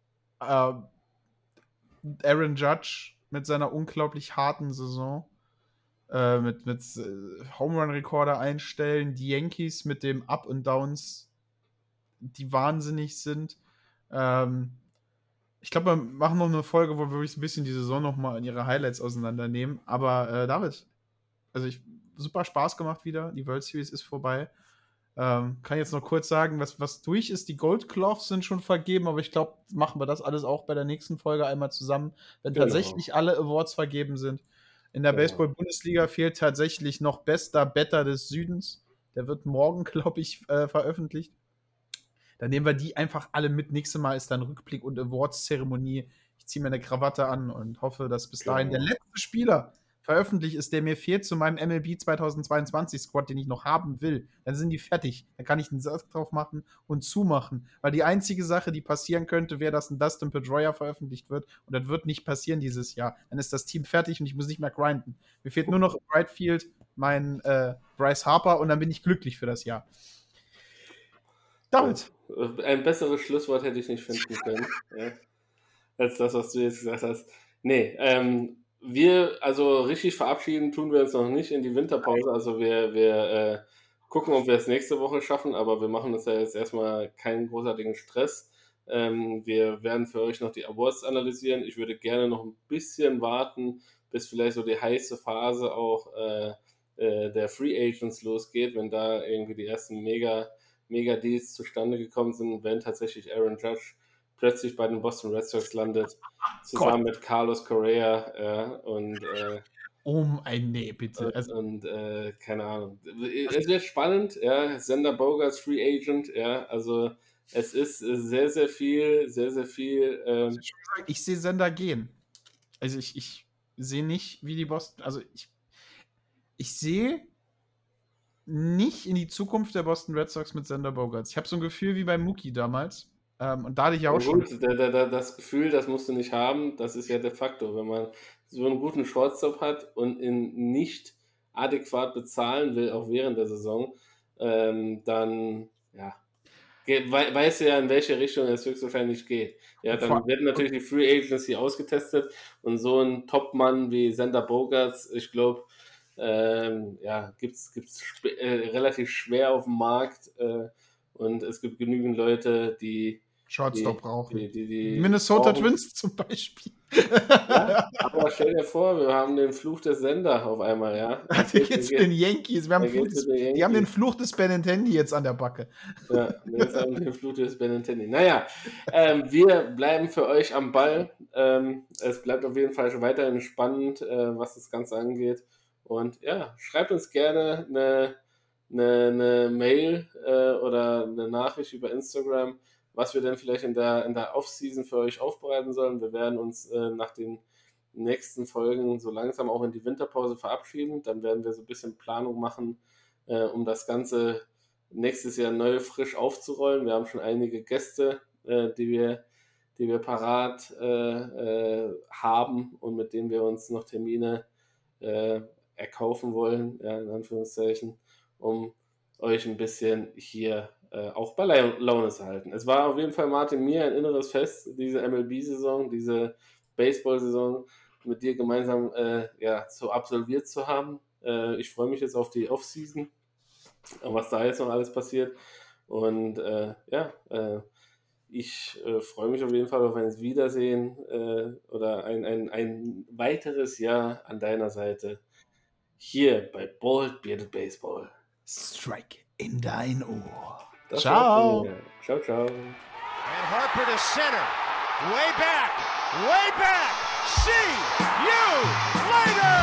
Judge mit seiner unglaublich harten Saison. Mit Home Run Rekorder einstellen, die Yankees mit dem Up und Downs, die wahnsinnig sind. Ich glaube, wir machen noch eine Folge, wo wir wirklich ein bisschen die Saison nochmal in ihre Highlights auseinandernehmen. Aber David, also super Spaß gemacht wieder. Die World Series ist vorbei. Kann jetzt noch kurz sagen, was durch ist. Die Gold Gloves sind schon vergeben, aber ich glaube, machen wir das alles auch bei der nächsten Folge einmal zusammen, wenn tatsächlich alle Awards vergeben sind. In der Baseball-Bundesliga fehlt tatsächlich noch bester Batter des Südens. Der wird morgen, glaube ich, veröffentlicht. Dann nehmen wir die einfach alle mit. Nächstes Mal ist dann Rückblick und Awards-Zeremonie. Ich ziehe mir eine Krawatte an und hoffe, dass bis dahin der letzte Spieler veröffentlicht ist, der mir fehlt zu meinem MLB 2022 Squad, den ich noch haben will. Dann sind die fertig. Dann kann ich einen Satz drauf machen und zumachen. Weil die einzige Sache, die passieren könnte, wäre, dass ein Dustin Pedroia veröffentlicht wird. Und das wird nicht passieren dieses Jahr. Dann ist das Team fertig und ich muss nicht mehr grinden. Mir fehlt nur noch im Right Field mein Bryce Harper und dann bin ich glücklich für das Jahr. David. Ein besseres Schlusswort hätte ich nicht finden können, als das, was du jetzt gesagt hast. Nee, also richtig verabschieden tun wir uns noch nicht in die Winterpause. Also wir gucken, ob wir es nächste Woche schaffen, aber wir machen uns ja jetzt erstmal keinen großartigen Stress. Wir werden für euch noch die Awards analysieren. Ich würde gerne noch ein bisschen warten, bis vielleicht so die heiße Phase auch der Free Agents losgeht, wenn da irgendwie die ersten Mega-Deals zustande gekommen sind, wenn tatsächlich Aaron Judge plötzlich bei den Boston Red Sox landet, zusammen mit Carlos Correa Bitte. Keine Ahnung. Es wird spannend, Xander Bogaerts Free Agent, also es ist sehr, sehr viel. Ich sehe Xander gehen. Also ich sehe nicht, wie die Boston, also ich sehe nicht in die Zukunft der Boston Red Sox mit Xander Bogaerts. Ich habe so ein Gefühl wie bei Mookie damals. Und da hatte ich auch schon. Das Gefühl, das musst du nicht haben, das ist ja de facto. Wenn man so einen guten Shortstop hat und ihn nicht adäquat bezahlen will, auch während der Saison, dann weißt du ja, in welche Richtung es höchstwahrscheinlich geht. Ja, dann werden natürlich die Free Agency ausgetestet und so ein Topmann wie Xander Bogaerts, ich glaube, gibt's relativ schwer auf dem Markt und es gibt genügend Leute, die Shortstop brauchen. Die Minnesota Twins zum Beispiel. Ja, aber stell dir vor, wir haben den Fluch des Sender auf einmal, ja. Der geht zu den Yankees. Die haben den Fluch des Benintendi jetzt an der Backe. Ja, jetzt haben wir den Fluch des Benintendi. Naja, wir bleiben für euch am Ball. Es bleibt auf jeden Fall weiterhin spannend, was das Ganze angeht. Und ja, schreibt uns gerne eine Mail oder eine Nachricht über Instagram, was wir denn vielleicht in der Off-Season für euch aufbereiten sollen. Wir werden uns nach den nächsten Folgen so langsam auch in die Winterpause verabschieden. Dann werden wir so ein bisschen Planung machen, um das Ganze nächstes Jahr neu frisch aufzurollen. Wir haben schon einige Gäste, die wir parat haben und mit denen wir uns noch Termine erkaufen wollen, in Anführungszeichen, um euch ein bisschen hier auch bei Laune zu halten. Es war auf jeden Fall, Martin, mir ein inneres Fest, diese MLB-Saison, diese Baseball-Saison mit dir gemeinsam so absolviert zu haben. Ich freue mich jetzt auf die Offseason, was da jetzt noch alles passiert. Und ich freue mich auf jeden Fall auf ein Wiedersehen oder ein weiteres Jahr an deiner Seite hier bei Bald Bearded Baseball. Strike in dein Ohr. Das Ciao. war's von mir. Ciao, ciao. And Harper to center. Way back. See you later.